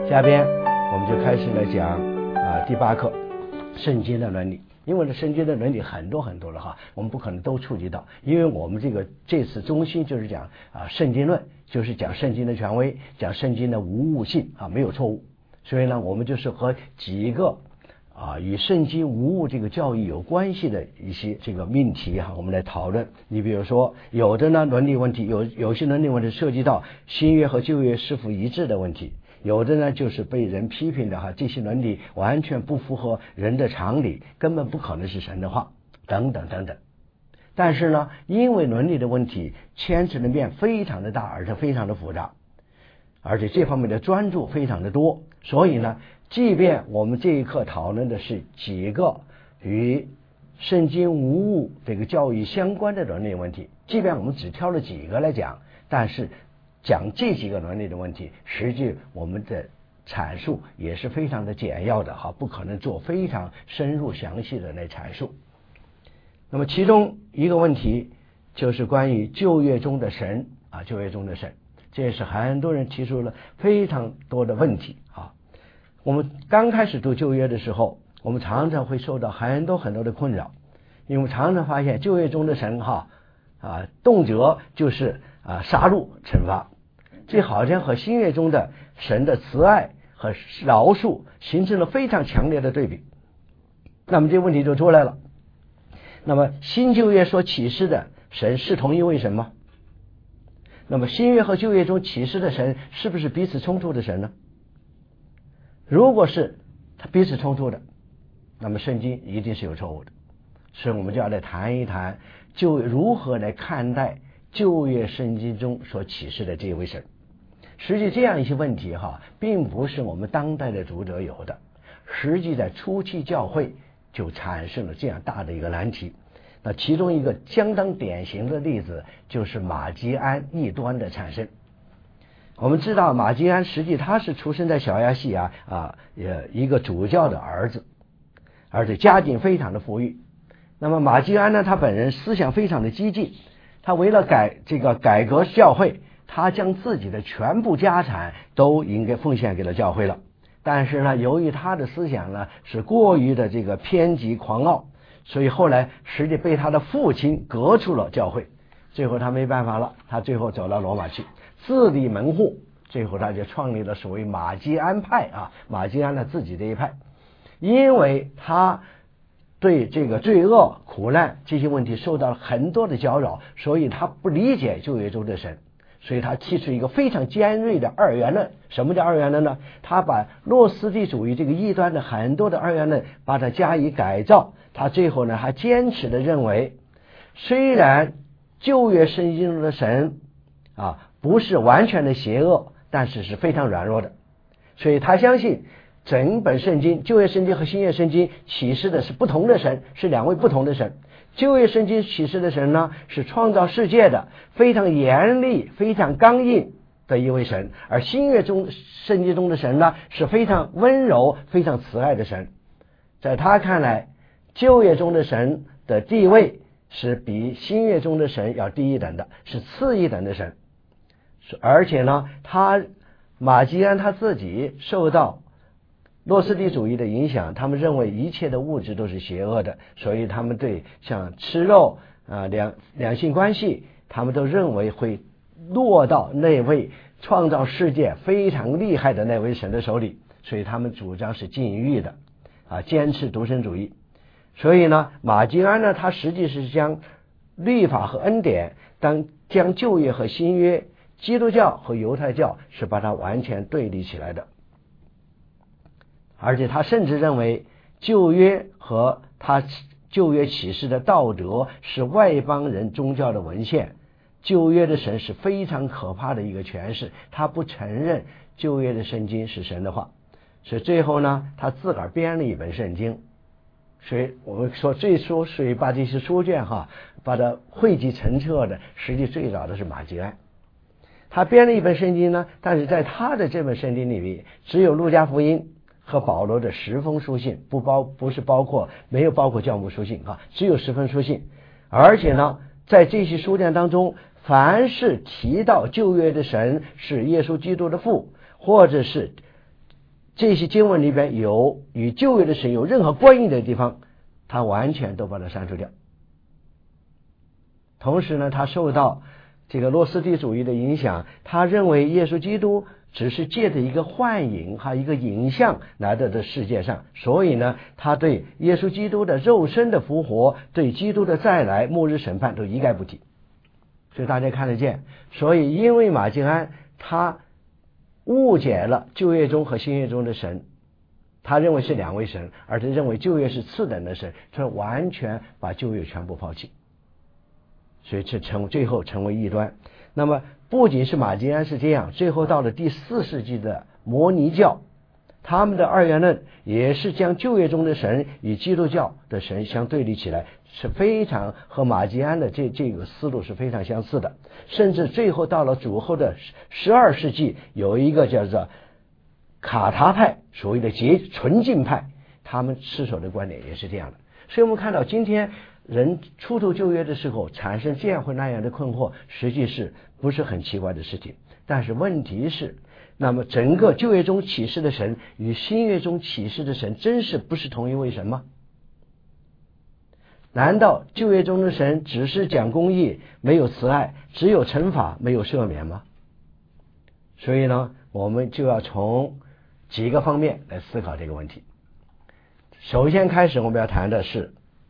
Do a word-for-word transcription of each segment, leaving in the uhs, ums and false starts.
下边我们就开始来讲啊第八课圣经的伦理。因为呢圣经的伦理很多很多了哈，我们不可能都触及到，因为我们这个这次中心就是讲啊圣经论，就是讲圣经的权威，讲圣经的无误性啊，没有错误。所以呢我们就是和几个啊与圣经无误这个教育有关系的一些这个命题哈，我们来讨论。你比如说有的呢伦理问题，有有些伦理问题涉及到新约和旧约是否一致的问题，有的呢就是被人批评的哈，这些伦理完全不符合人的常理，根本不可能是神的话，等等等等。但是呢因为伦理的问题牵扯的面非常的大，而且非常的复杂，而且这方面的专注非常的多，所以呢即便我们这一课讨论的是几个与圣经无误这个教育相关的伦理问题，即便我们只挑了几个来讲，但是讲这几个伦理的问题，实际我们的阐述也是非常的简要的哈，不可能做非常深入详细的来阐述。那么其中一个问题就是关于旧约中的神啊，旧约中的神，这也是很多人提出了非常多的问题啊。我们刚开始读旧约的时候，我们常常会受到很多很多的困扰，因为我们常常发现旧约中的神哈啊，动辄就是啊杀戮惩罚，这好像和新约中的神的慈爱和饶恕形成了非常强烈的对比。那么这个问题就出来了，那么新旧约所启示的神是同一位神吗？那么新约和旧约中启示的神是不是彼此冲突的神呢？如果是他彼此冲突的，那么圣经一定是有错误的。所以我们就要来谈一谈就如何来看待旧约圣经中所启示的这一位神。实际这样一些问题哈，并不是我们当代的读者有的，实际在初期教会就产生了这样大的一个难题。那其中一个相当典型的例子就是马基安异端的产生。我们知道马基安实际他是出生在小亚细亚啊，呃一个主教的儿子，而且家境非常的富裕。那么马基安呢，他本人思想非常的激进，他为了改这个改革教会，他将自己的全部家产都应该奉献给了教会了。但是呢由于他的思想呢是过于的这个偏激狂傲，所以后来实际被他的父亲革出了教会。最后他没办法了，他最后走到罗马去自立门户，最后他就创立了所谓马基安派啊，马基安的自己的一派。因为他对这个罪恶苦难这些问题受到了很多的搅扰，所以他不理解旧约中的神，所以他提出一个非常尖锐的二元论。什么叫二元论呢？他把诺斯底主义这个异端的很多的二元论把它加以改造。他最后呢还坚持的认为，虽然旧约圣经中的神啊不是完全的邪恶，但是是非常软弱的。所以他相信整本圣经，旧约圣经和新约圣经启示的是不同的神，是两位不同的神。旧约圣经启示的神呢是创造世界的非常严厉非常刚硬的一位神，而新约中圣经中的神呢是非常温柔非常慈爱的神。在他看来，旧约中的神的地位是比新约中的神要低一等的，是次一等的神。而且呢他马基安他自己受到诺斯底主义的影响，他们认为一切的物质都是邪恶的，所以他们对像吃肉啊两两性关系，他们都认为会落到那位创造世界非常厉害的那位神的手里，所以他们主张是禁欲的啊，坚持独身主义。所以呢马基安呢他实际是将律法和恩典当将旧约和新约，基督教和犹太教是把它完全对立起来的。而且他甚至认为旧约和他旧约启示的道德是外邦人宗教的文献，旧约的神是非常可怕的一个诠释，他不承认旧约的圣经是神的话。所以最后呢他自个儿编了一本圣经。所以我们说最初所以把这些书卷哈把它汇集成册的，实际最早的是马基安。他编了一本圣经呢，但是在他的这本圣经里面只有路加福音和保罗的十封书信，不包不是包括没有包括教牧书信啊，只有十封书信。而且呢在这些书卷当中，凡是提到旧约的神是耶稣基督的父，或者是这些经文里边有与旧约的神有任何关系的地方，他完全都把它删除掉。同时呢，他受到这个诺斯底主义的影响，他认为耶稣基督只是借着一个幻影还有一个影像来到这世界上，所以呢，他对耶稣基督的肉身的复活，对基督的再来、末日审判都一概不提。所以大家看得见，所以因为马敬安他误解了旧约中和新约中的神，他认为是两位神，而且认为旧约是次等的神，他完全把旧约全部抛弃，所以这成最后成为异端。那么不仅是马敬安是这样，最后到了第四世纪的摩尼教，他们的二元论也是将旧约中的神与基督教的神相对立起来，是非常和马敬安的这这个思路是非常相似的。甚至最后到了主后的十二世纪，有一个叫做卡塔派，所谓的洁纯净派，他们持守的观点也是这样的。所以我们看到今天人出土旧约的时候产生这样或那样的困惑，实际是不是很奇怪的事情。但是问题是，那么整个旧约中启示的神与新约中启示的神真是不是同一位神吗？难道旧约中的神只是讲公义，没有慈爱，只有惩罚，没有赦免吗？所以呢，我们就要从几个方面来思考这个问题。首先开始我们要谈的是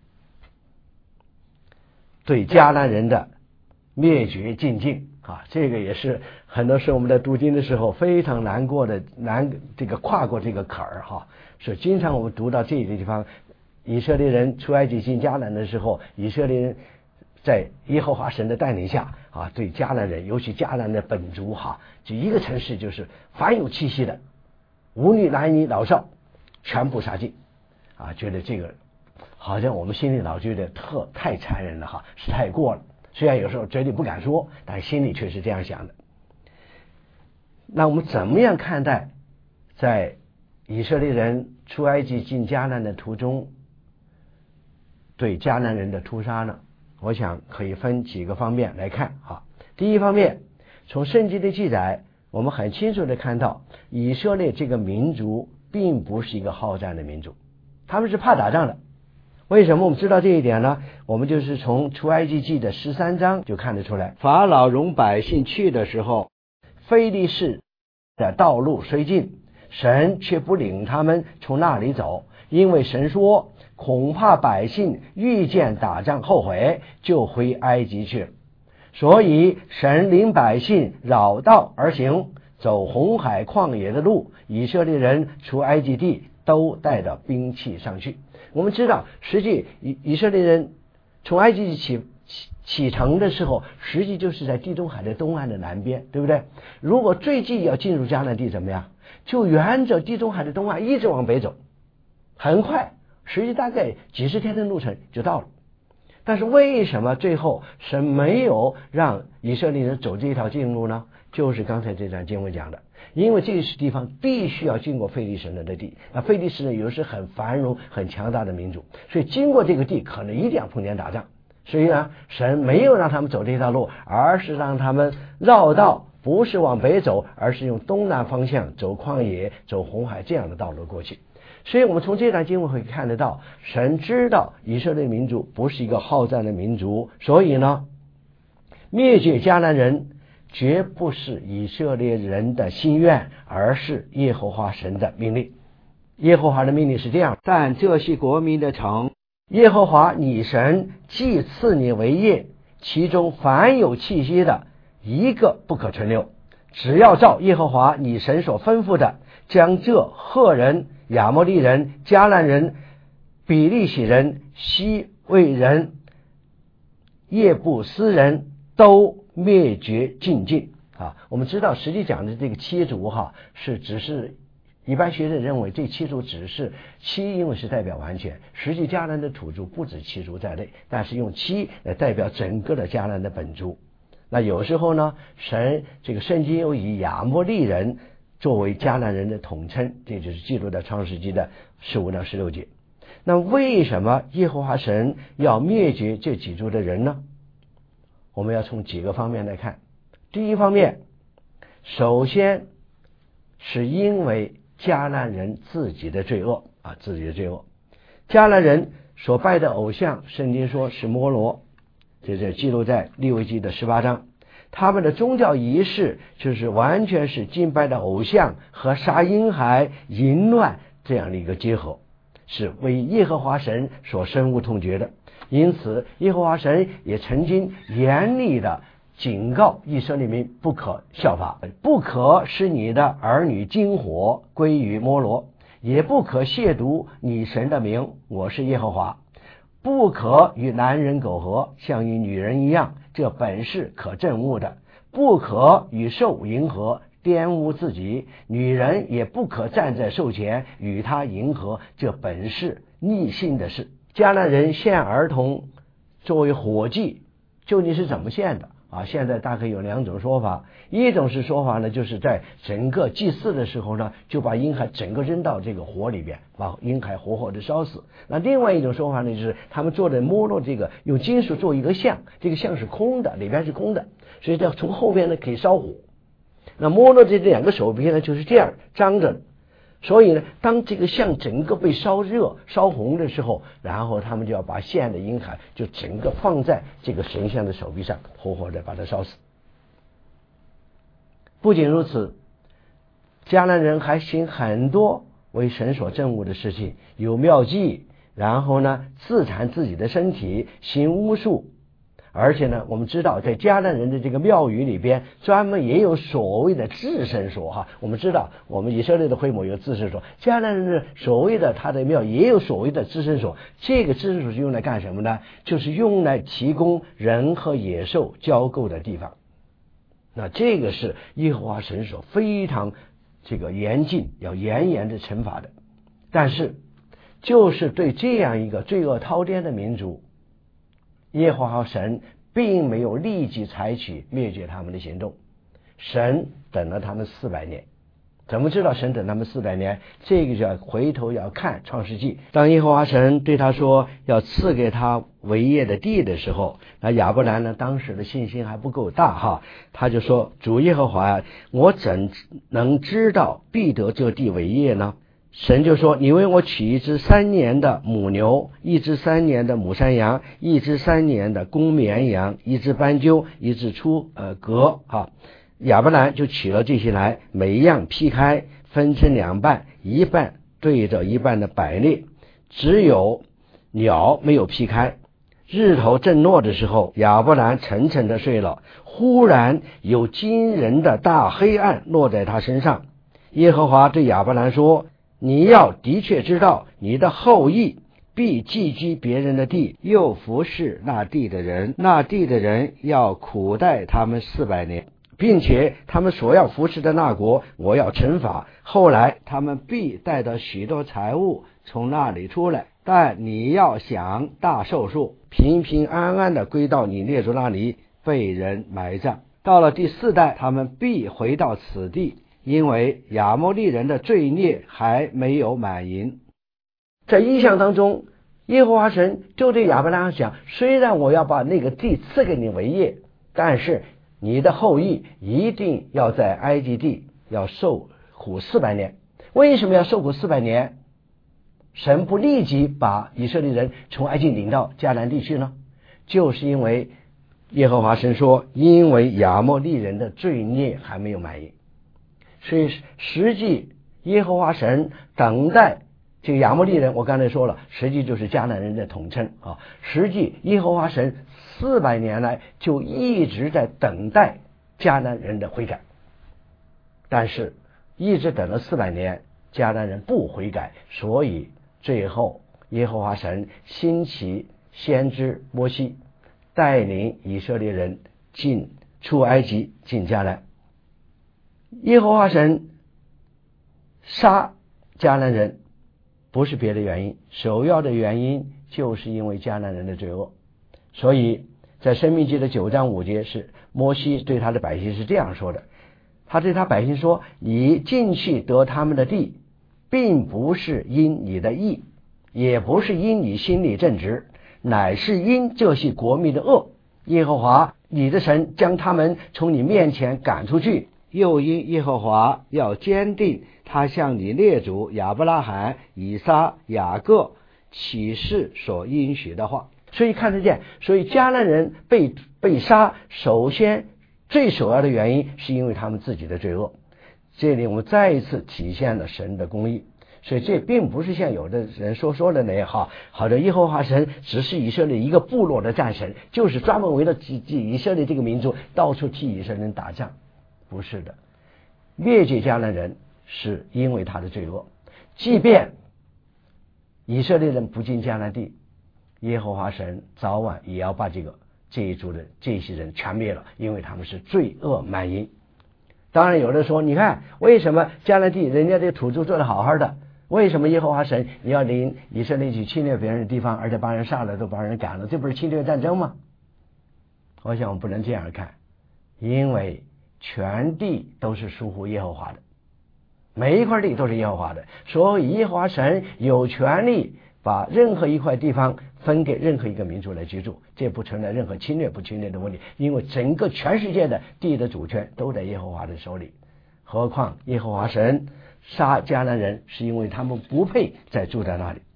对迦南人的灭绝禁境啊，这个也是很多时候我们在读经的时候非常难过的难这个跨过这个坎儿哈。所以经常我们读到这个地方，以色列人出埃及进迦南的时候，以色列人在耶和华神的带领下啊，对迦南人，尤其迦南的本族哈，就一个城市就是凡有气息的，无女男女老少全部杀尽啊，觉得这个好像我们心里老觉得特太残忍了哈，是太过了。虽然有时候嘴里不敢说，但心里却是这样想的。那我们怎么样看待在以色列人出埃及进迦南的途中对迦南人的屠杀呢？我想可以分几个方面来看哈。第一方面，从圣经的记载，我们很清楚的看到以色列这个民族并不是一个好战的民族，他们是怕打仗的。为什么我们知道这一点呢？我们就是从出埃及记的十三章就看得出来，法老容百姓去的时候，非利士的道路虽近，神却不领他们从那里走，因为神说恐怕百姓遇见打仗后悔，就回埃及去了。所以神领百姓绕道而行，走红海旷野的路，以色列人出埃及地都带着兵器上去。我们知道实际以以色列人从埃及起起启程的时候，实际就是在地中海的东岸的南边，对不对？如果最近要进入迦南地怎么样？就沿着地中海的东岸一直往北走，很快，实际大概几十天的路程就到了。但是为什么最后神没有让以色列人走这条近路呢？就是刚才这段经文讲的，因为这个地方必须要经过非利士人的地，那非利士人有时很繁荣很强大的民族，所以经过这个地可能一定要碰见打仗。所以呢，神没有让他们走这条路，而是让他们绕道，不是往北走，而是用东南方向走旷野，走红海这样的道路过去。所以我们从这段经文会看得到，神知道以色列民族不是一个好战的民族，所以呢，灭绝迦南人绝不是以色列人的心愿，而是耶和华神的命令。耶和华的命令是这样：但这些国民的城，耶和华你神既赐你为业，其中凡有气息的，一个不可存留。只要照耶和华你神所吩咐的，将这赫人、亚摩利人、迦南人、比利洗人、西魏人、耶布斯人都灭绝尽尽啊！我们知道，实际讲的这个七族哈，是只是一般学者认为这七族只是七，因为是代表完全，实际迦南的土族不止七族在内，但是用七来代表整个的迦南的本族。那有时候呢，神这个圣经又以亚摩利人作为迦南人的统称，这就是记录在创世纪的十五到十六节。那为什么耶和华神要灭绝这几族的人呢？我们要从几个方面来看。第一方面，首先是因为迦南人自己的罪恶啊，自己的罪恶。迦南人所拜的偶像，圣经说是摩罗，这是记录在利未记的十八章。他们的宗教仪式就是完全是敬拜的偶像和杀婴孩、淫乱这样的一个结合，是为耶和华神所深恶痛绝的。因此耶和华神也曾经严厉的警告以色列民不可效法，不可使你的儿女经火归于摩罗，也不可亵渎你神的名，我是耶和华。不可与男人苟合，像与女人一样，这本是可憎恶的。不可与兽迎合，玷污自己，女人也不可站在兽前与他迎合，这本是逆性的事。迦南人献儿童作为火祭，究竟是怎么献的啊？现在大概有两种说法，一种是说法呢，就是在整个祭祀的时候呢，就把婴孩整个扔到这个火里边，把婴孩活活的烧死。那另外一种说法呢，就是他们做的摩洛这个用金属做一个像，这个像是空的，里边是空的，所以在从后边呢可以烧火。那摩洛这两个手臂呢就是这样张着的，所以呢，当这个像整个被烧热、烧红的时候，然后他们就要把献的婴孩就整个放在这个神像的手臂上，活活的把它烧死。不仅如此，迦南人还行很多为神所憎恶的事情，有妙计，然后呢自残自己的身体，行巫术。而且呢，我们知道在迦南人的这个庙宇里边，专门也有所谓的至圣所哈。我们知道，我们以色列的会幕有至圣所，迦南人的所谓的他的庙也有所谓的至圣所。这个至圣所是用来干什么呢？就是用来提供人和野兽交媾的地方。那这个是耶和华神所非常这个严禁、要严严的惩罚的。但是，就是对这样一个罪恶滔天的民族，耶和华神并没有立即采取灭绝他们的行动，神等了他们四百年。怎么知道神等他们四百年？这个就要回头要看创世纪。当耶和华神对他说要赐给他为业的地的时候，那亚伯兰呢当时的信心还不够大哈，他就说主耶和华，我怎能知道必得这地为业呢？神就说，你为我取一只三年的母牛，一只三年的母山羊，一只三年的公绵羊，一只斑鸠，一只出呃革啊。亚伯兰就取了这些来，每一样劈开，分成两半，一半对着一半的摆列，只有鸟没有劈开。日头正落的时候，亚伯兰沉沉的睡了，忽然有惊人的大黑暗落在他身上。耶和华对亚伯兰说，你要的确知道，你的后裔必寄居别人的地，又服侍那地的人，那地的人要苦待他们四百年，并且他们所要服侍的那国，我要惩罚。后来他们必带着许多财物从那里出来，但你要想大寿数，平平安安的归到你列祖那里，被人埋葬。到了第四代，他们必回到此地，因为亚摩利人的罪孽还没有满盈。在意象当中，耶和华神就对亚伯拉罕讲，虽然我要把那个地赐给你为业，但是你的后裔一定要在埃及地要受苦四百年。为什么要受苦四百年？神不立即把以色列人从埃及领到迦南地区呢？就是因为耶和华神说，因为亚摩利人的罪孽还没有满盈。所以实际耶和华神等待这个亚摩利人，我刚才说了，实际就是迦南人的统称啊。实际耶和华神四百年来就一直在等待迦南人的悔改，但是一直等了四百年，迦南人不悔改，所以最后耶和华神兴起先知摩西，带领以色列人进出埃及进迦南。耶和华神杀迦南人不是别的原因，首要的原因就是因为迦南人的罪恶。所以在申命记的九章五节是摩西对他的百姓是这样说的，他对他百姓说，你进去得他们的地，并不是因你的义，也不是因你心里正直，乃是因这些国民的恶。耶和华你的神将他们从你面前赶出去， 又因耶和华要坚定他向你列祖亚伯拉罕、以撒、雅各起誓所应许的话。所以看得见，所以迦南人被被杀，首先最首要的原因是因为他们自己的罪恶。这里我们再一次体现了神的公义。所以这并不是像有的人说说的那样哈，好的，耶和华神只是以色列一个部落的战神，就是专门为了以色列这个民族到处替以色列人打仗。不是的，灭绝迦南人是因为他的罪恶。即便以色列人不进迦南地，耶和华神早晚也要把这个这一族的这些人全灭了，因为他们是罪恶满盈。当然有的说，你看为什么迦南地人家这土著做得好好的，为什么耶和华神你要领以色列去侵略别人的地方，而且把人杀了，都把人赶了，这不是侵略战争吗？我想我们不能这样看，因为全地都是属乎耶和华的，每一块地都是耶和华的，所以耶和华神有权利把任何一块地方分给任何一个民族来居住，这不存在任何侵略不侵略的问题，因为整个全世界的地的主权都在耶和华的手里。何况耶和华神杀迦南人是因为他们不配再住在那里，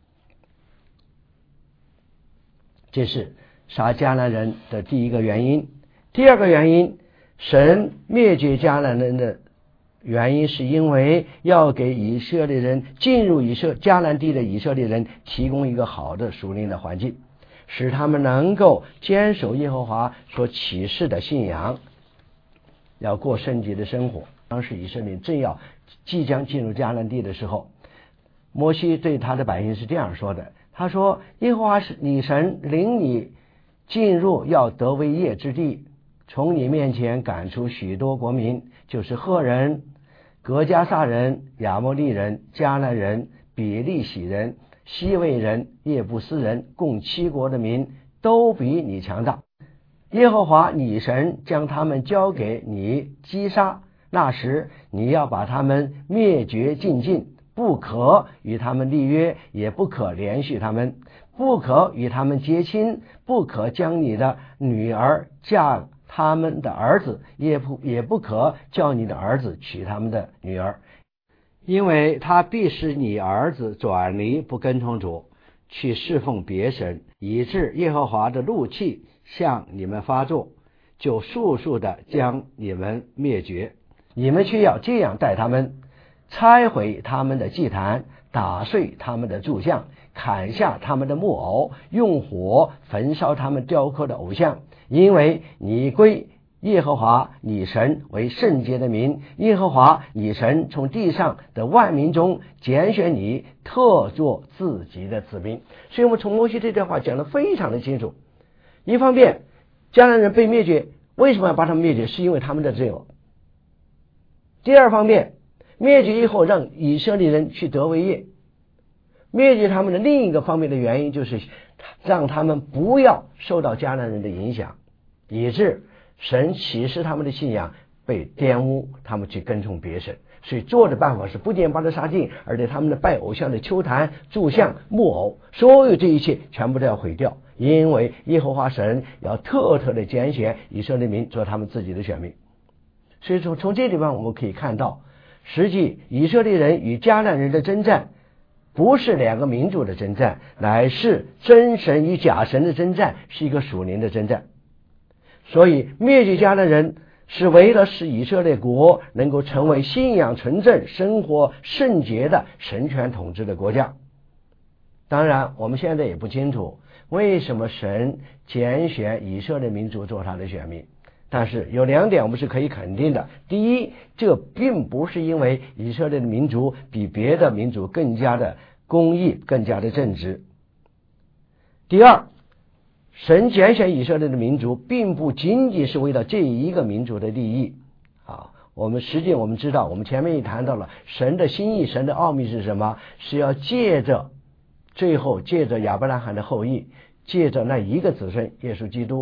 这是杀迦南人的第一个原因。第二个原因，神灭绝迦南人的原因是因为要给以色列人进入以色迦南地的以色列人提供一个好的属灵的环境，使他们能够坚守耶和华所启示的信仰，要过圣洁的生活。当时以色列正要即将进入迦南地的时候，摩西对他的百姓是这样说的，他说，耶和华是你神领你进入要得为业之地，从你面前赶出许多国民，就是赫人、革迦撒人、亚摩利人、迦南人、比利洗人、西魏人、叶布斯人，共七国的民，都比你强大。耶和华你神将他们交给你击杀，那时你要把他们灭绝尽尽，不可与他们立约，也不可连续他们，不可与他们结亲，不可将你的女儿嫁他们的儿子，也不也不可叫你的儿子娶他们的女儿，因为他必使你儿子转离不跟从主，去侍奉别神，以致耶和华的怒气向你们发作，就速速的将你们灭绝。你们却要这样待他们，拆毁他们的祭坛，打碎他们的柱像，砍下他们的木偶，用火焚烧他们雕刻的偶像，因为你归耶和华你神为圣洁的民，耶和华你神从地上的万民中拣选你，特作自己的子民。所以我们从摩西这段话讲得非常的清楚。一方面，迦南人被灭绝，为什么要把他们灭绝？是因为他们的罪恶。第二方面，灭绝以后让以色列人去得为业，灭绝他们的另一个方面的原因就是让他们不要受到迦南人的影响，以致神启示他们的信仰被玷污，他们去跟从别神。所以做的办法是不仅把他杀尽，而且他们的拜偶像的丘坛、柱像、木偶，所有这一切全部都要毁掉，因为耶和华神要特特的拣选以色列民做他们自己的选民。所以从从这地方我们可以看到，实际以色列人与迦南人的征战不是两个民族的征战，乃是真神与假神的征战，是一个属灵的征战。所以灭绝迦南人是为了使以色列国能够成为信仰纯正、生活圣洁的神权统治的国家。当然我们现在也不清楚为什么神拣选以色列民族做他的选民，但是有两点我们是可以肯定的。第一，这并不是因为以色列的民族比别的民族更加的公义、更加的正直。第二，神拣选以色列的民族并不仅仅是为了这一个民族的利益啊。我们实际我们知道，我们前面也谈到了神的心意，神的奥秘是什么？是要借着最后借着亚伯拉罕的后裔，借着那一个子孙耶稣基督，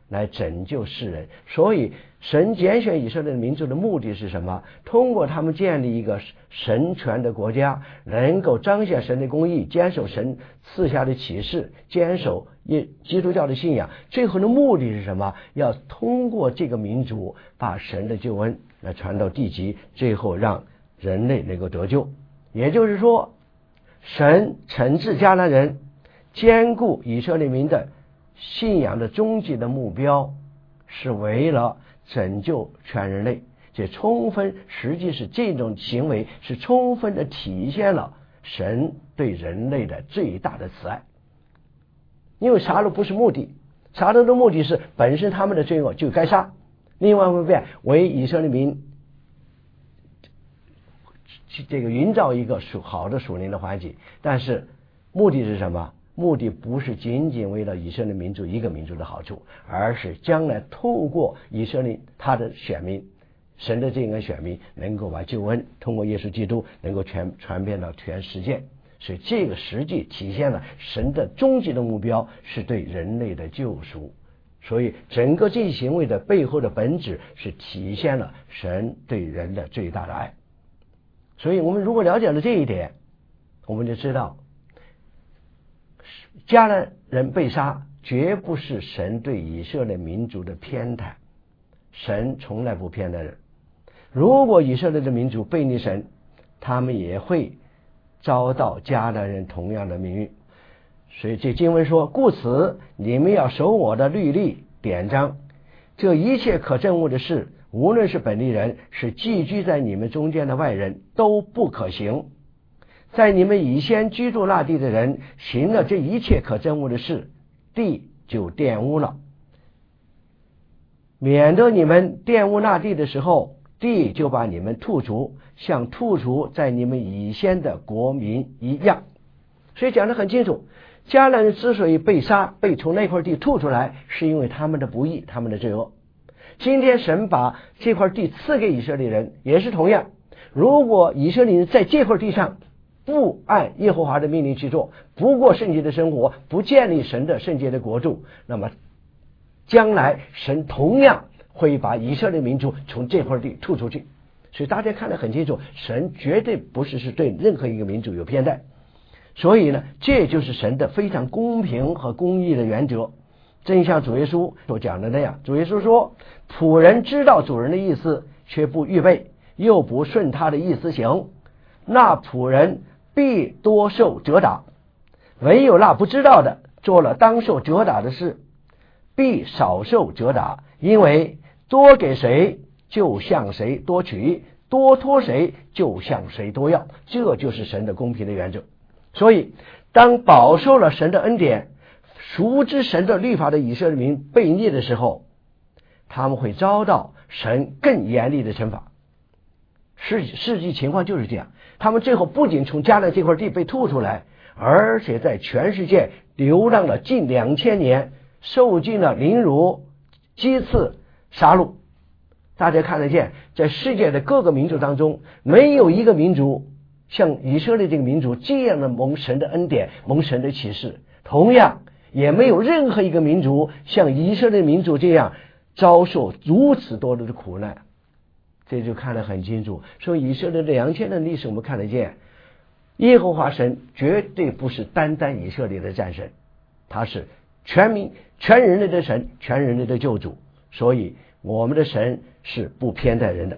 来拯救世人。所以神拣选以色列民族的目的是什么？通过他们建立一个神权的国家，能够彰显神的公义，坚守神赐下的启示，坚守基督教的信仰。最后的目的是什么？要通过这个民族把神的救恩来传到地极，最后让人类能够得救。也就是说，神惩治迦南人，兼顾以色列民的信仰的终极的目标，是为了拯救全人类。这充分实际是这种行为是充分的体现了神对人类的最大的慈爱。因为杀戮不是目的，杀戮的目的是本身他们的罪恶就该杀，另外一方面为以色列民这个营造一个属好的属灵的环境。但是目的是什么？目的不是仅仅为了以色列民族一个民族的好处，而是将来透过以色列他的选民，神的这个选民能够把救恩通过耶稣基督能够全传遍到全世界。所以这个实际体现了神的终极的目标是对人类的救赎。所以整个这些行为的背后的本质是体现了神对人的最大的爱。所以我们如果了解了这一点，我们就知道迦南人被杀绝不是神对以色列民族的偏袒，神从来不偏袒人。如果以色列的民族背逆神，他们也会遭到迦南人同样的命运。所以这经文说，故此你们要守我的律例典章，这一切可憎恶的事，无论是本地人是寄居在你们中间的外人，都不可行。在你们以先居住那地的人行了这一切可憎恶的事，地就玷污了，免得你们玷污那地的时候，地就把你们吐除，像吐除在你们以先的国民一样。所以讲得很清楚，迦南人之所以被杀，被从那块地吐出来，是因为他们的不义，他们的罪恶。今天神把这块地赐给以色列人，也是同样。如果以色列人在这块地上不按耶和华的命令去做，不过圣洁的生活，不建立神的圣洁的国度，那么将来神同样会把以色列民族从这块地吐出去。所以大家看得很清楚，神绝对不是是对任何一个民族有偏待。所以呢，这就是神的非常公平和公义的原则。正像主耶稣所讲的那样，主耶稣说，仆人知道主人的意思，却不预备，又不顺他的意思行，那仆人必多受责打；唯有那不知道的，做了当受责打的事，必少受责打。因为多给谁，就向谁多取；多托谁，就向谁多要。这就是神的公平的原则。所以当饱受了神的恩典，熟知神的律法的以色列民悖逆的时候，他们会遭到神更严厉的惩罚。实实际情况就是这样，他们最后不仅从迦南这块地被吐出来，而且在全世界流浪了近两千年，受尽了凌辱、讥刺、杀戮。大家看得见，在世界的各个民族当中，没有一个民族像以色列这个民族这样的蒙神的恩典，蒙神的启示。同样也没有任何一个民族像以色列民族这样遭受如此多的苦难。这就看得很清楚。所以以色列的两千年历史我们看得见，耶和华神绝对不是单单以色列的战神，他是全民全人类的神，全人类的救主。所以我们的神是不偏待人的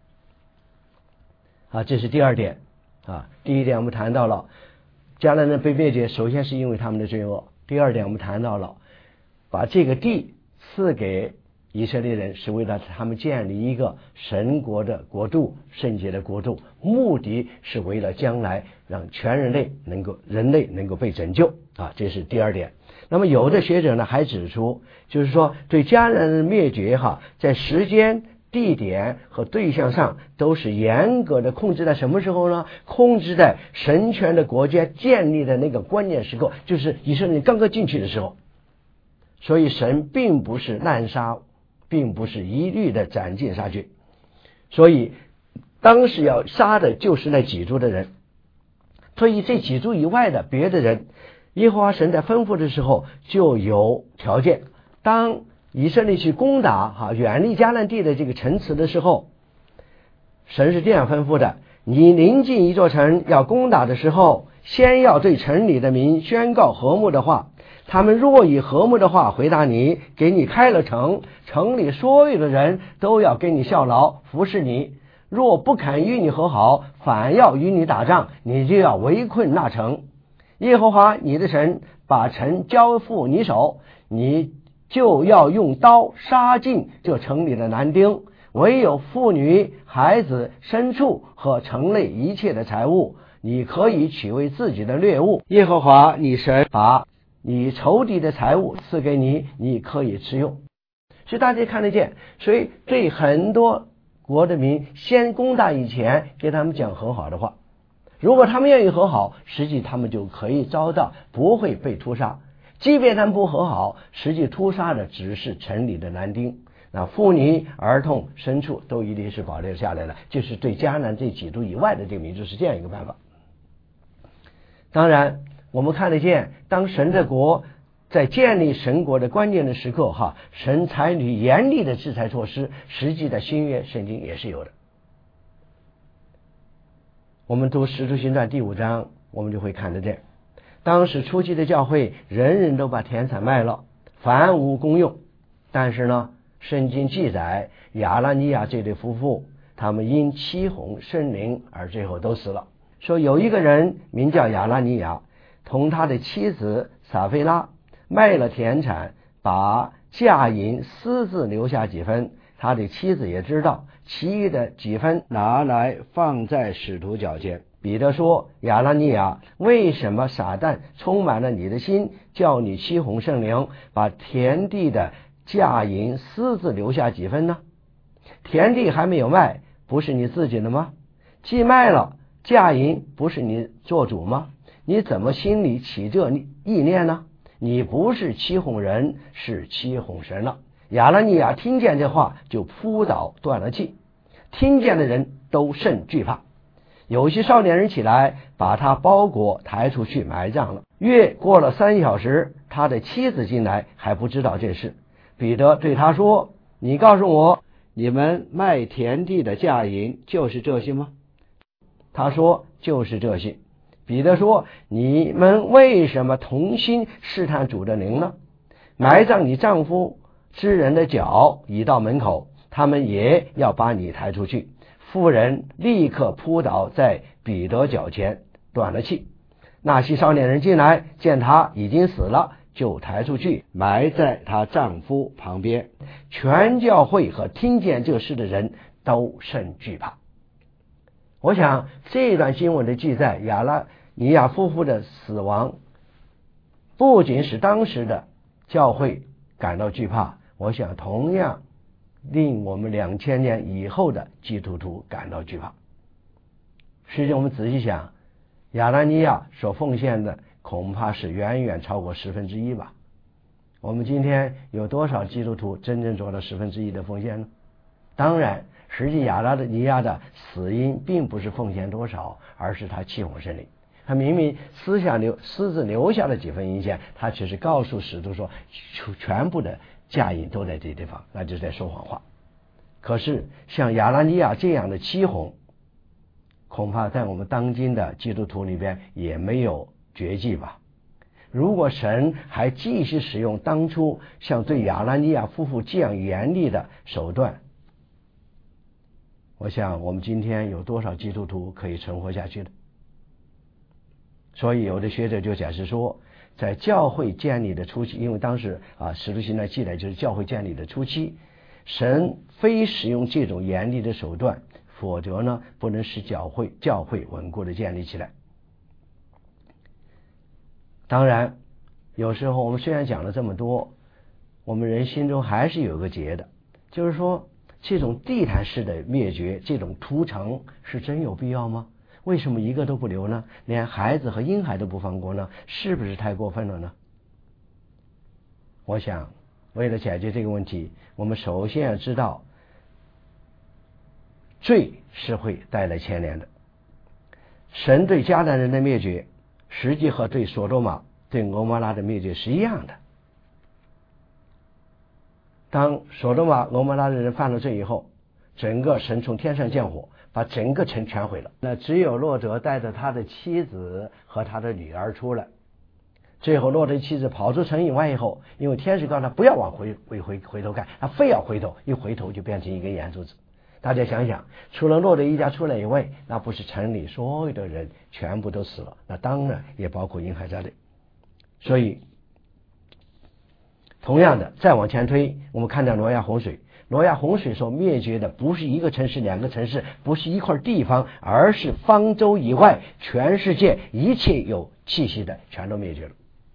啊，这是第二点啊。第一点我们谈到了迦南人被灭绝，首先是因为他们的罪恶。第二点我们谈到了把这个地赐给以色列人，是为了他们建立一个神国的国度，圣洁的国度，目的是为了将来让全人类能够人类能够被拯救啊，这是第二点。那么有的学者呢还指出，就是说对迦南人灭绝哈，在时间、地点和对象上都是严格的控制在什么时候呢？控制在神权的国家建立的那个关键时刻，就是以色列人刚刚进去的时候。所以神并不是滥杀，并不是一律的斩尽杀绝，所以当时要杀的就是那几族的人。所以这几族以外的别的人，耶和华神在吩咐的时候就有条件。当以色列去攻打哈远离迦南地的这个城池的时候，神是这样吩咐的：你临近一座城要攻打的时候，先要对城里的民宣告和睦的话，他们若以和睦的话回答你，给你开了城，城里所有的人都要给你效劳服侍你。若不肯与你和好，反要与你打仗，你就要围困那城。耶和华你的神把城交付你手，你就要用刀杀尽这城里的男丁，唯有妇女、孩子、牲畜和城内一切的财物，你可以取为自己的掠物。耶和华你神把你仇敌的财物赐给你，你可以吃用。所以大家看得见，所以对很多国的民先攻打以前给他们讲和好的话，如果他们愿意和好，实际他们就可以遭到不会被屠杀。即便他们不和好，实际屠杀的只是城里的男丁，那妇女、儿童、牲畜都一定是保留下来了，就是对迦南这几族以外的这个民族是这样一个办法。当然我们看得见，当神的国在建立神国的关键的时刻哈，神采取严厉的制裁措施，实际的新约圣经也是有的。我们读使徒行传第五章，我们就会看得见，当时初期的教会人人都把田产卖了，凡无公用。但是呢，圣经记载亚拉尼亚这对夫妇，他们因欺哄圣灵而最后都死了。说有一个人名叫亚拉尼亚，同他的妻子撒菲拉卖了田产，把价银私自留下几分，他的妻子也知道，其余的几分拿来放在使徒脚前。彼得说：亚拉尼亚，为什么撒旦充满了你的心，叫你欺哄圣灵，把田地的价银私自留下几分呢？田地还没有卖，不是你自己的吗？既卖了，价银不是你做主吗？你怎么心里起这意念呢？你不是欺哄人，是欺哄神了。亚拉尼亚听见这话，就扑倒断了气，听见的人都甚惧怕。有些少年人起来，把他包裹抬出去埋葬了。约过了三小时，他的妻子进来，还不知道这事。彼得对他说：你告诉我，你们卖田地的价银就是这些吗？他说：就是这些。彼得说：你们为什么同心试探主的灵呢？埋葬你丈夫之人的脚已到门口，他们也要把你抬出去。妇人立刻扑倒在彼得脚前，断了气。那些少年人进来，见他已经死了，就抬出去埋在她丈夫旁边。全教会和听见这事的人都甚惧怕。我想这段经文的记载，亚拉尼亚夫妇的死亡不仅使当时的教会感到惧怕，我想同样令我们两千年以后的基督徒感到惧怕。实际我们仔细想，亚拉尼亚所奉献的恐怕是远远超过十分之一吧。我们今天有多少基督徒真正做到十分之一的奉献呢？当然，实际亚拉尼亚的死因并不是奉献多少，而是他欺哄圣灵。他明明私下留私自留下了几分银钱，他只是告诉使徒说全部的价银都在这地方，那就是在说谎话。可是像亚拉尼亚这样的欺哄，恐怕在我们当今的基督徒里边也没有绝迹吧。如果神还继续使用当初像对亚拉尼亚夫妇这样严厉的手段，我想我们今天有多少基督徒可以存活下去呢？所以有的学者就解释说，在教会建立的初期，因为当时啊使徒行传记载就是教会建立的初期，神非使用这种严厉的手段，否则呢不能使教会教会稳固的建立起来。当然有时候我们虽然讲了这么多，我们人心中还是有个结的，就是说这种地毯式的灭绝，这种屠城是真有必要吗？为什么一个都不留呢？连孩子和婴孩都不放过呢？是不是太过分了呢？我想为了解决这个问题，我们首先要知道罪是会带来牵连的。神对迦南人的灭绝实际和对所多玛对俄摩拉的灭绝是一样的。 当所多玛、俄摩拉的人犯了罪以后，整个神从天上降火，把整个城全毁了。那只有洛德带着他的妻子和他的女儿出来。最后洛德妻子跑出城以外以后，因为天使告诉他不要往回回回回头看，他非要回头，一回头就变成一根眼珠子。大家想想，除了洛德一家出来以外，那不是城里所有的人全部都死了，那当然也包括婴孩在内。所以同样的再往前推，我们看到挪亚洪水，挪亚洪水所灭绝的不是一个城市两个城市，不是一块地方，而是方舟以外全世界一切有气息的全都灭绝了。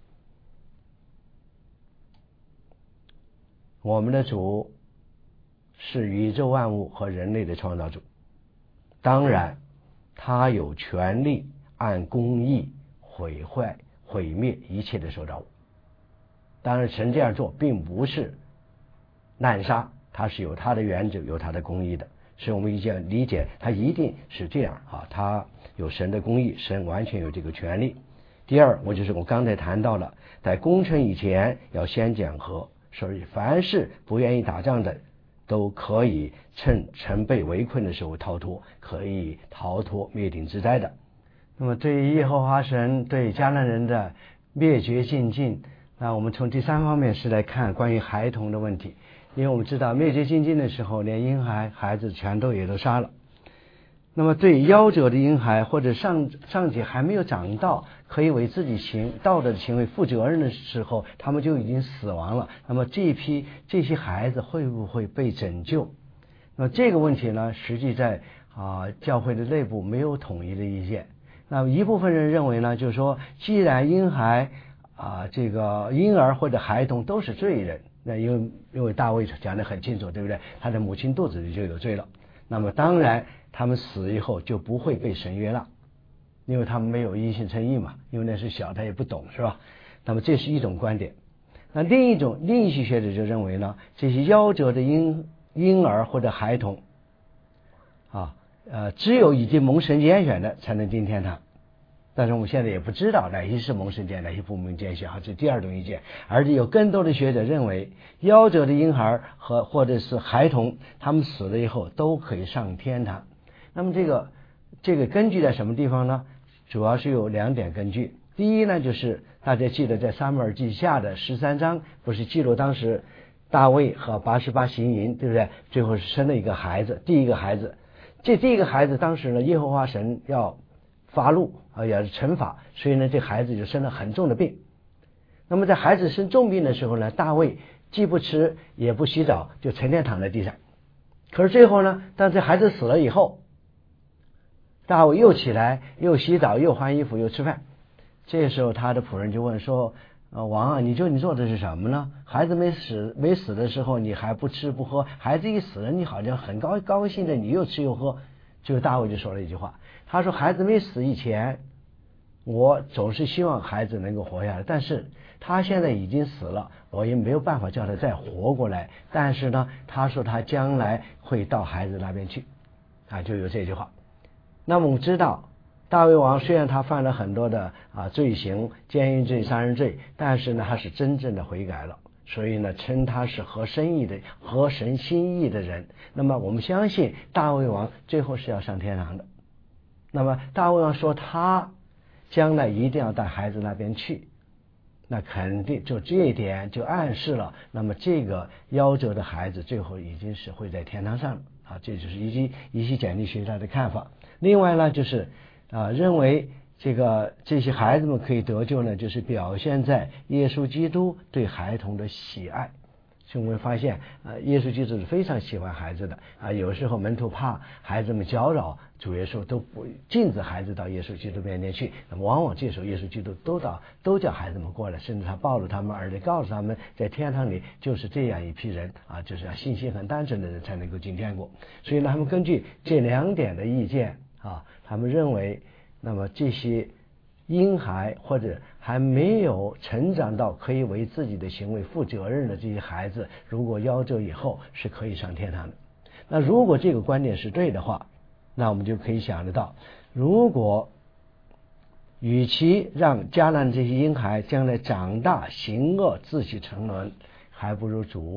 我们的主是宇宙万物和人类的创造主，当然他有权利按公义毁坏毁灭一切的受造物。当然神这样做并不是滥杀，他是有他的原则有他的公义的，所以我们一定要理解他一定是这样啊，他有神的公义，神完全有这个权利。第二，我就是我刚才谈到了，在攻城以前要先讲和，所以凡是不愿意打仗的都可以趁城被围困的时候逃脱，可以逃脱灭顶之灾的。那么对于耶和华神对迦南人的灭绝尽尽，那我们从第三方面是来看关于孩童的问题。因为我们知道灭绝尽尽的时候，连婴孩孩子全都也都杀了。那么对夭折的婴孩或者上上级还没有长到可以为自己行道德的行为负责任的时候，他们就已经死亡了。那么这一批这些孩子会不会被拯救？那么这个问题呢，实际在啊教会的内部没有统一的意见。那么一部分人认为呢，就是说既然婴孩啊这个婴儿或者孩童都是罪人，那因为因为大卫讲得很清楚，对不对？他的母亲肚子里就有罪了。那么当然他们死以后就不会被神悦纳，因为他们没有因信称义嘛，因为那是小他也不懂，是吧？那么这是一种观点。那另一种另一些学者就认为呢，这些夭折的婴婴儿或者孩童啊呃只有已经蒙神拣选的才能进天堂。但是我们现在也不知道哪些是蒙神拣，哪些不蒙拣选，这是第二种意见。而且有更多的学者认为，夭折的婴孩和或者是孩童，他们死了以后都可以上天堂。那么这个这个根据在什么地方呢？主要是有两点根据。第一呢，就是大家记得在撒母耳记下的十三章，不是记录当时大卫和八十八行营，对不对？最后是生了一个孩子，第一个孩子。这第一个孩子当时呢，耶和华神要发怒啊，也是惩罚，所以呢，这孩子就生了很重的病。那么在孩子生重病的时候呢，大卫既不吃也不洗澡，就成天躺在地上。可是最后呢，当这孩子死了以后，大卫又起来，又洗澡，又换衣服，又吃饭。这时候他的仆人就问说：“呃，王啊，你说你做的是什么呢？孩子没死没死的时候，你还不吃不喝；孩子一死了，你好像很高高兴的，你又吃又喝。”最后大卫就说了一句话，他说：“孩子没死以前，我总是希望孩子能够活下来，但是他现在已经死了，我也没有办法叫他再活过来。但是呢，他说他将来会到孩子那边去。”啊，就有这句话。那么我们知道，大卫王虽然他犯了很多的啊罪行，奸淫罪、杀人罪，但是呢，他是真正的悔改了。所以呢，称他是合神意的、合神心意的人。那么我们相信大卫王最后是要上天堂的。那么大卫王说他将来一定要到孩子那边去，那肯定就这一点就暗示了，那么这个夭折的孩子最后已经是会在天堂上了啊，这就是一些一些简历学家的看法。另外呢，就是啊认为这个这些孩子们可以得救呢，就是表现在耶稣基督对孩童的喜爱。所以我们发现啊，耶稣基督是非常喜欢孩子的啊。有时候门徒怕孩子们搅扰主耶稣，都不禁止孩子到耶稣基督面前去。那么往往这时候耶稣基督都到都叫孩子们过来，甚至他抱着他们，而且告诉他们，在天堂里就是这样一批人啊，就是要信心很单纯的人才能够进天国。所以呢，他们根据这两点的意见啊，他们认为，那么这些婴孩或者还没有成长到可以为自己的行为负责任的这些孩子，如果夭折以后是可以上天堂的。那如果这个观点是对的话，那我们就可以想得到，如果与其让迦南这些婴孩将来长大行恶自取沉沦，还不如主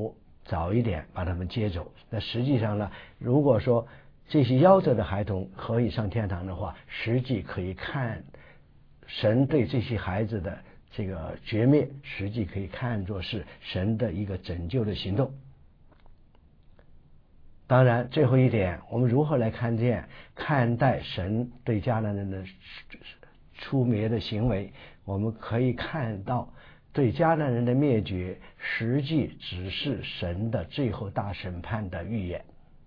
早一点把他们接走。那实际上呢，如果说这些夭折的孩童可以上天堂的话，实际可以看神对这些孩子的这个绝灭，实际可以看作是神的一个拯救的行动。当然最后一点，我们如何来看见看待神对迦南人的出灭的行为，我们可以看到对迦南人的灭绝实际只是神的最后大审判的预言。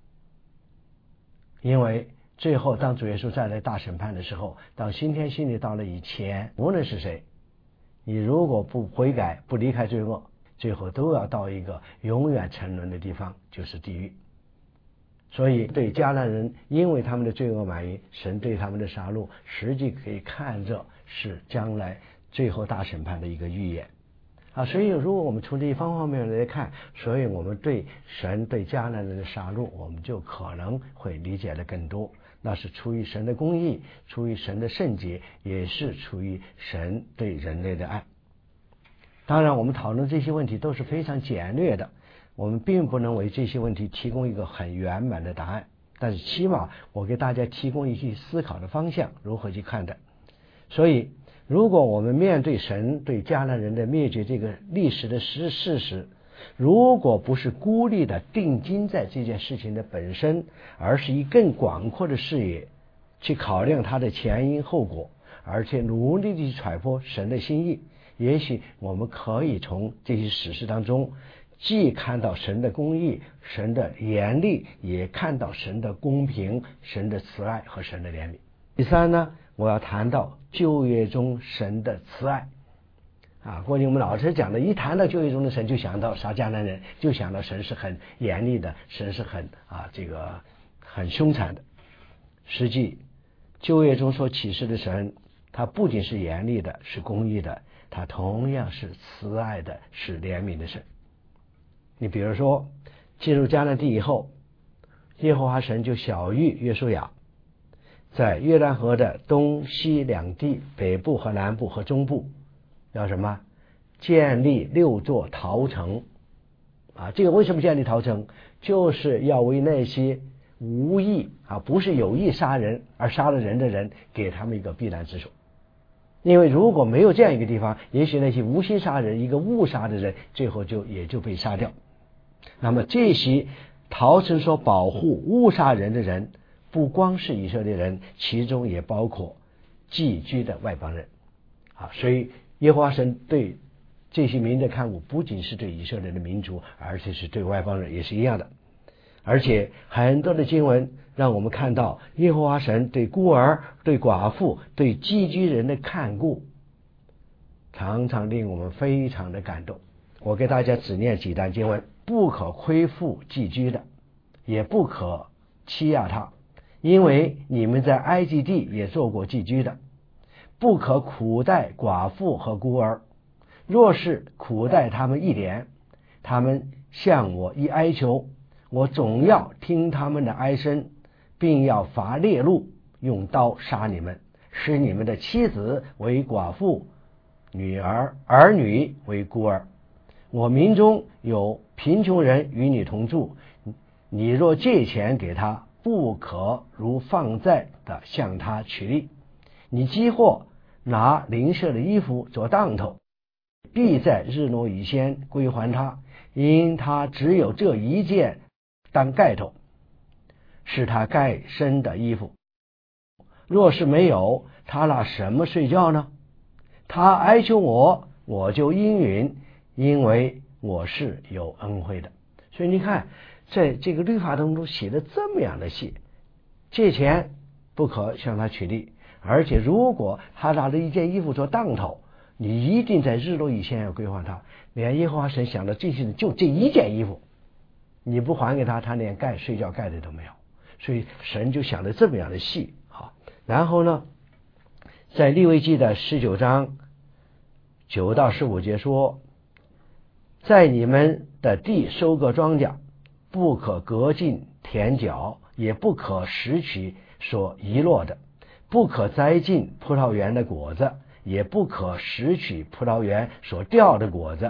因为最后当主耶稣再来大审判的时候，当新天新地到了以前，无论是谁，你如果不悔改，不离开罪恶，最后都要到一个永远沉沦的地方，就是地狱。所以对迦南人，因为他们的罪恶满盈，神对他们的杀戮实际可以看着是将来最后大审判的一个预言啊。所以如果我们从这一方方面面来看，所以我们对神对迦南人的杀戮，我们就可能会理解的更多。那是出于神的公义，出于神的圣洁，也是出于神对人类的爱。当然我们讨论这些问题都是非常简略的，我们并不能为这些问题提供一个很圆满的答案，但是起码我给大家提供一些思考的方向，如何去看待。所以如果我们面对神对迦南人的灭绝这个历史的事实，如果不是孤立的定睛在这件事情的本身，而是以更广阔的视野去考量它的前因后果，而且努力地去揣摩神的心意，也许我们可以从这些史实当中既看到神的公义，神的严厉，也看到神的公平，神的慈爱和神的怜悯。第三呢，我要谈到旧约中神的慈爱啊。过去我们老师讲的，一谈到旧约中的神，就想到杀迦南人，就想到神是很严厉的，神是很啊这个很凶残的。实际旧约中所启示的神，他不仅是严厉的，是公义的，他同样是慈爱的，是怜悯的神。你比如说进入迦南地以后，耶和华神就晓谕约书亚，在约旦河的东西两地，北部和南部和中部，要什么？建立六座逃城啊！这个为什么建立逃城？就是要为那些无意啊，不是有意杀人而杀了人的人，给他们一个避难之所。因为如果没有这样一个地方，也许那些无心杀人、一个误杀的人，最后就也就被杀掉。那么这些逃城所保护误杀人的人，不光是以色列人，其中也包括寄居的外邦人啊。所以耶和华神对这些民的看顾，不仅是对以色列的民族，而且是对外邦人也是一样的。而且很多的经文让我们看到耶和华神对孤儿、对寡妇、对寄居人的看顾，常常令我们非常的感动。我给大家只念几段经文：不可亏负寄居的，也不可欺压他，因为你们在埃及地也做过寄居的。不可苦待寡妇和孤儿，若是苦待他们一点，他们向我一哀求，我总要听他们的哀声，并要发烈怒，用刀杀你们，使你们的妻子为寡妇，女儿儿女为孤儿。我民中有贫穷人与你同住，你若借钱给他，不可如放债的向他取利。你饥或拿邻舍的衣服做当头，必在日落以前归还他，因他只有这一件当盖头，是他盖身的衣服。若是没有，他拿什么睡觉呢？他哀求我，我就应允，因为我是有恩惠的。所以你看，在这个律法当中写的这么样的细，借钱不可向他取利，而且如果他拿了一件衣服做当头，你一定在日落以前要归还他。连耶和华神想的这些人就这一件衣服，你不还给他，他连盖睡觉盖的都没有。所以神就想的这么样的细。好，然后呢，在利未记的十九章九到十五节说，在你们的地收割庄稼，不可割尽田角，也不可拾取所遗落的，不可摘尽葡萄园的果子，也不可拾取葡萄园所掉的果子，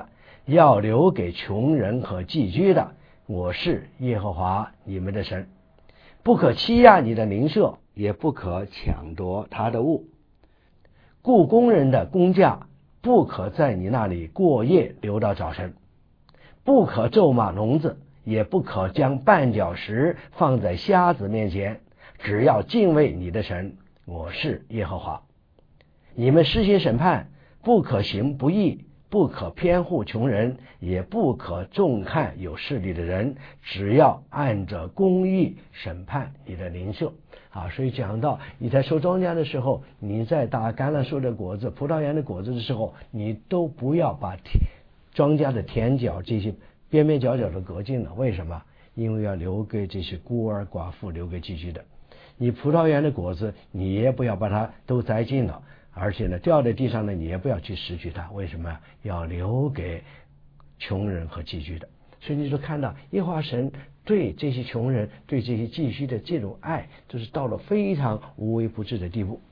要留给穷人和寄居的。我是耶和华你们的神。不可欺压你的邻舍，也不可抢夺他的物。雇工人的工价不可在你那里过夜留到早晨。不可咒骂聋子，也不可将绊脚石放在瞎子面前，只要敬畏你的神。我是耶和华。你们施行审判，不可行不义，不可偏护穷人，也不可重看有势力的人，只要按着公义审判你的邻舍。啊，所以讲到你在收庄稼的时候，你在打橄榄树的果子、葡萄园的果子的时候，你都不要把庄稼的田角这些边边角角的割尽了。为什么？因为要留给这些孤儿寡妇，留给寄居的。你葡萄园的果子，你也不要把它都摘尽了，而且呢，掉在地上呢，你也不要去拾取它。为什么？要留给穷人和寄居的。所以你就看到耶和华神对这些穷人、对这些寄居的这种爱，就是到了非常无微不至的地步。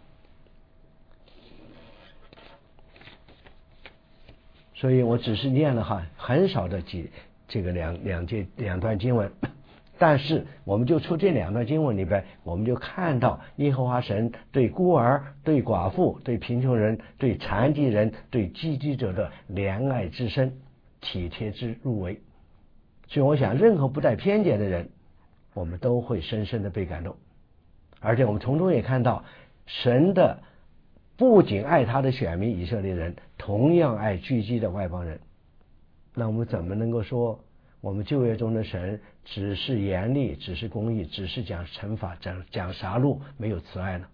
所以我只是念了哈很少的几这个两两节两段经文，但是我们就从这两段经文里边，我们就看到耶和华神对孤儿、对寡妇、对贫穷人、对残疾人、对寄居者的怜爱之深、体贴之入微。所以我想，任何不带偏见的人，我们都会深深的被感动。而且我们从中也看到，神的不仅爱他的选民以色列人，同样爱聚集的外邦人。那我们怎么能够说我们旧约中的神只是严厉，只是公义，只是讲惩罚，讲讲杀戮，没有慈爱呢？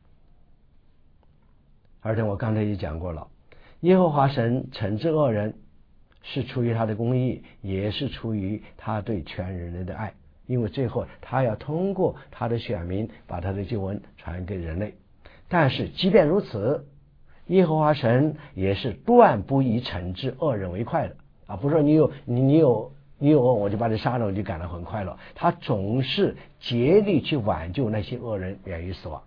而且我刚才也讲过了，耶和华神惩治恶人是出于他的公义，也是出于他对全人类的爱，因为最后他要通过他的选民把他的救恩传给人类。但是即便如此，耶和华神也是断不以惩治恶人为快的啊！不是说你有你你有你有恶我就把你杀了，我就感到很快乐。他总是竭力去挽救那些恶人免于死亡。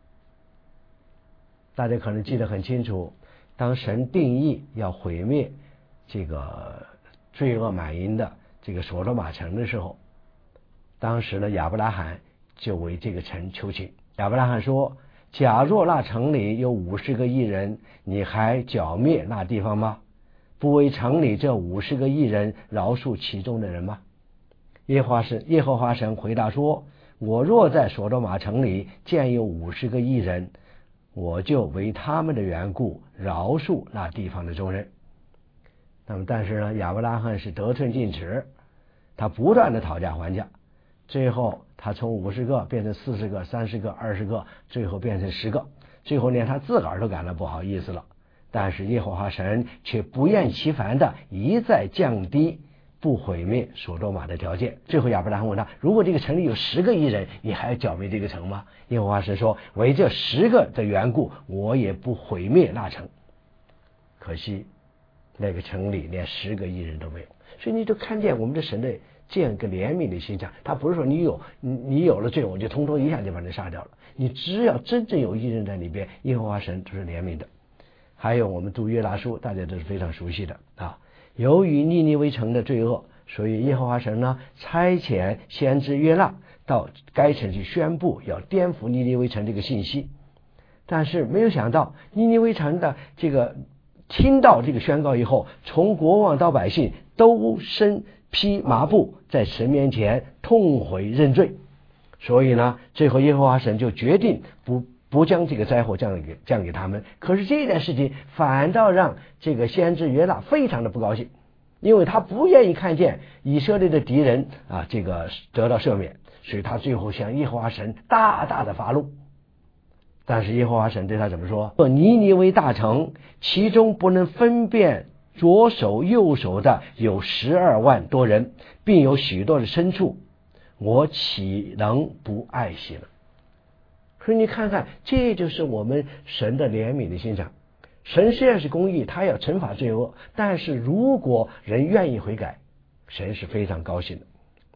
大家可能记得很清楚，当神定义要毁灭这个罪恶满盈的这个所罗玛城的时候，当时呢亚伯拉罕就为这个城求情。亚伯拉罕说，假若那城里有五十个义人，你还剿灭那地方吗？不为城里这五十个义人饶恕其中的人吗？耶和华神耶和华神回答说，我若在所罗玛城里见有五十个义人，我就为他们的缘故饶恕那地方的众人。那么但是呢，亚伯拉罕是得寸进尺，他不断的讨价还价，最后他从五十个变成四十个、三十个、二十个，最后变成十个，最后连他自个儿都感到不好意思了。但是耶和华神却不厌其烦的一再降低不毁灭所罗玛的条件。最后亚伯拉罕问他，如果这个城里有十个义人，你还要剿灭这个城吗？耶和华神说，为这十个的缘故，我也不毁灭那城。可惜那个城里连十个义人都没有。所以你就看见我们的神的这样一个怜悯的心肠，他不是说你有你你有了罪，我就通通一下就把你杀掉了。你只要真正有义人在里边，耶和华神都是怜悯的。还有我们读约拿书，大家都是非常熟悉的啊。由于尼尼微城的罪恶，所以耶和华神呢差遣先知约拿到该城去宣布要颠覆尼尼微城这个信息。但是没有想到，尼尼微城的这个听到这个宣告以后，从国王到百姓都身披麻布，在神面前痛悔认罪。所以呢，最后耶和华神就决定不不将这个灾祸降给降给他们。可是这件事情反倒让这个先知约拿非常的不高兴，因为他不愿意看见以色列的敌人啊这个得到赦免，所以他最后向耶和华神大大的发怒。但是耶和华神对他怎么说？尼尼微大城，其中不能分辨左手右手的有十二万多人，并有许多的牲畜，我岂能不爱惜呢？所以你看看，这就是我们神的怜悯的心肠。神虽然是公义，他要惩罚罪恶，但是如果人愿意悔改，神是非常高兴的。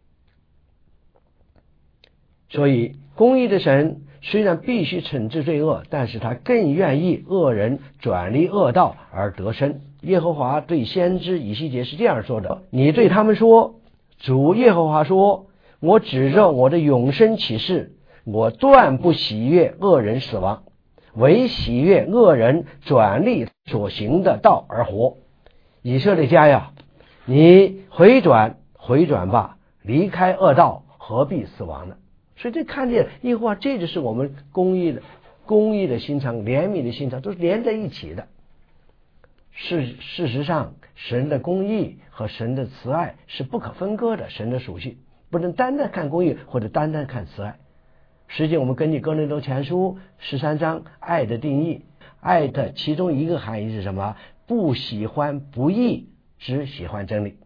所以公义的神虽然必须惩治罪恶，但是他更愿意恶人转离恶道而得生， 耶和华对先知以西结是这样说的：你对他们说，主耶和华说，我指着我的永生起誓，我断不喜悦恶人死亡，唯喜悦恶人转离所行的道而活。以色列家呀，你回转回转吧，离开恶道，何必死亡呢？所以这看见耶和华，这就是我们公义的公义的心肠，怜悯的心肠，都是连在一起的。事事实上，神的公义和神的慈爱是不可分割的，神的属性不能单单看公义或者单单看慈爱。实际我们根据哥林多前书十三章爱的定义，爱的其中一个含义是什么？不喜欢不义，只喜欢真理。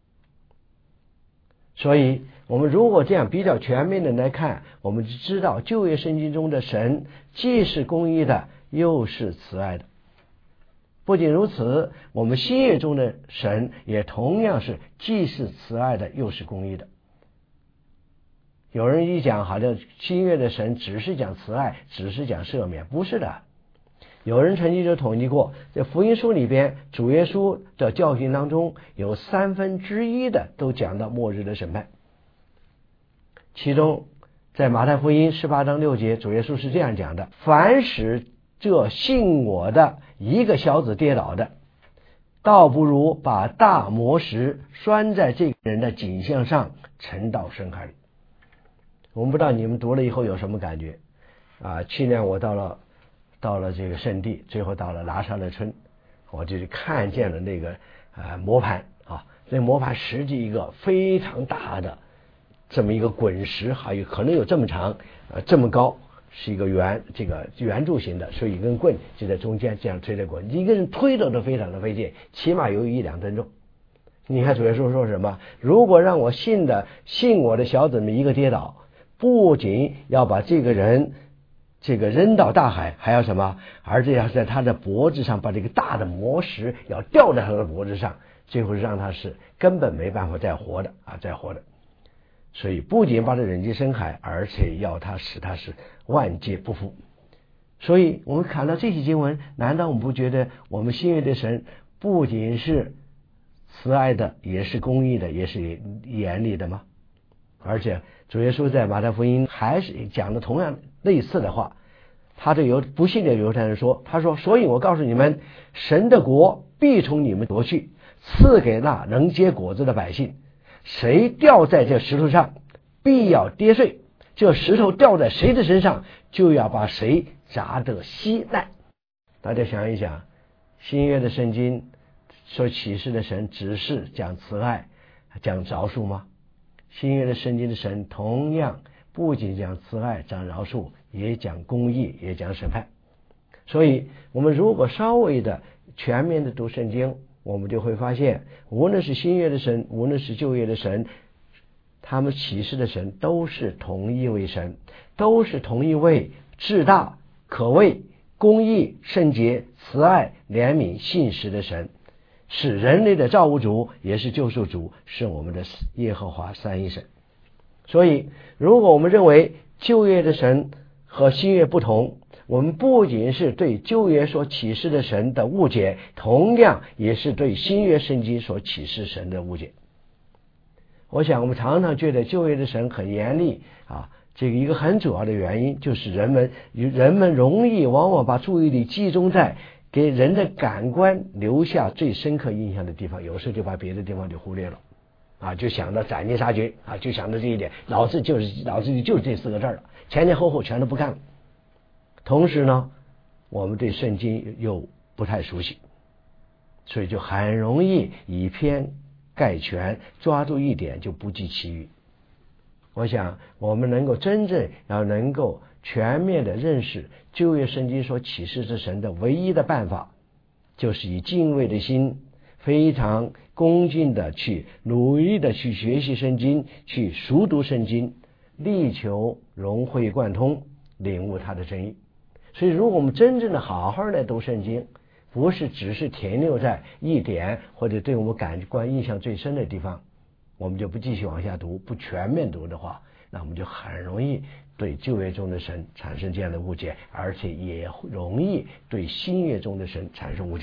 所以我们如果这样比较全面的来看，我们就知道旧约圣经中的神既是公义的，又是慈爱的。不仅如此，我们新约中的神也同样是既是慈爱的，又是公义的。有人一讲好像新约的神只是讲慈爱，只是讲赦免，不是的。有人曾经就统计过，在福音书里边，主耶稣的教训当中有三分之一的都讲到末日的审判。其中在马太福音十八章六节，主耶稣是这样讲的：凡使这信我的一个小子跌倒的，倒不如把大磨石拴在这个人的颈项上，沉到深海里。我们不知道你们读了以后有什么感觉啊？去年我到了到了这个圣地，最后到了拿撒勒村，我就看见了那个呃磨盘啊，那磨盘实际一个非常大的这么一个滚石，还有可能有这么长呃这么高，是一个圆这个圆柱形的，所以一根棍就在中间这样推着滚，一个人推着都非常的费劲，起码有一两吨重。你看主耶稣说什么？如果让我信的信我的小子们一个跌倒，不仅要把这个人这个扔到大海，还要什么？而且要在他的脖子上把这个大的磨石要吊在他的脖子上，最后让他是根本没办法再活的啊，再活的。所以不仅把他扔进深海，而且要他使他是万劫不复。所以我们看到这些经文，难道我们不觉得我们新约的神不仅是慈爱的，也是公义的，也是严厉的吗？而且主耶稣在马太福音还是讲的同样类似的话，他对犹不信的犹太人说，他说，所以我告诉你们，神的国必从你们夺去，赐给那能结果子的百姓。谁掉在这石头上，必要跌碎，这石头掉在谁的身上，就要把谁砸得稀烂。大家想一想，新约的圣经所启示的神只是讲慈爱讲饶恕吗？新约的圣经的神同样不仅讲慈爱讲饶恕，也讲公义，也讲审判。所以我们如果稍微的全面的读圣经，我们就会发现，无论是新约的神，无论是旧约的神，他们启示的神都是同一位神，都是同一位至大可畏公义圣洁慈爱怜悯信实的神，是人类的造物主，也是救赎主，是我们的耶和华三一神。所以如果我们认为旧约的神和新约不同，我们不仅是对旧约所启示的神的误解，同样也是对新约圣经所启示神的误解。我想我们常常觉得旧约的神很严厉啊，这个一个很主要的原因就是人们人们容易往往把注意力集中在给人的感官留下最深刻印象的地方，有时候就把别的地方就忽略了啊，就想到斩尽杀绝啊，就想到这一点，脑子就是脑子里就是这四个字了，前前后后全都不看了。同时呢，我们对圣经又不太熟悉，所以就很容易以偏概全，抓住一点就不计其余。我想我们能够真正要能够全面的认识旧约圣经所启示之神的唯一的办法，就是以敬畏的心，非常恭敬的去努力的去学习圣经，去熟读圣经，力求融会贯通，领悟它的真意。所以如果我们真正的好好的读圣经，不是只是停留在一点或者对我们感官印象最深的地方，我们就不继续往下读，不全面读的话，那我们就很容易对旧约中的神产生这样的误解，而且也容易对新约中的神产生误解。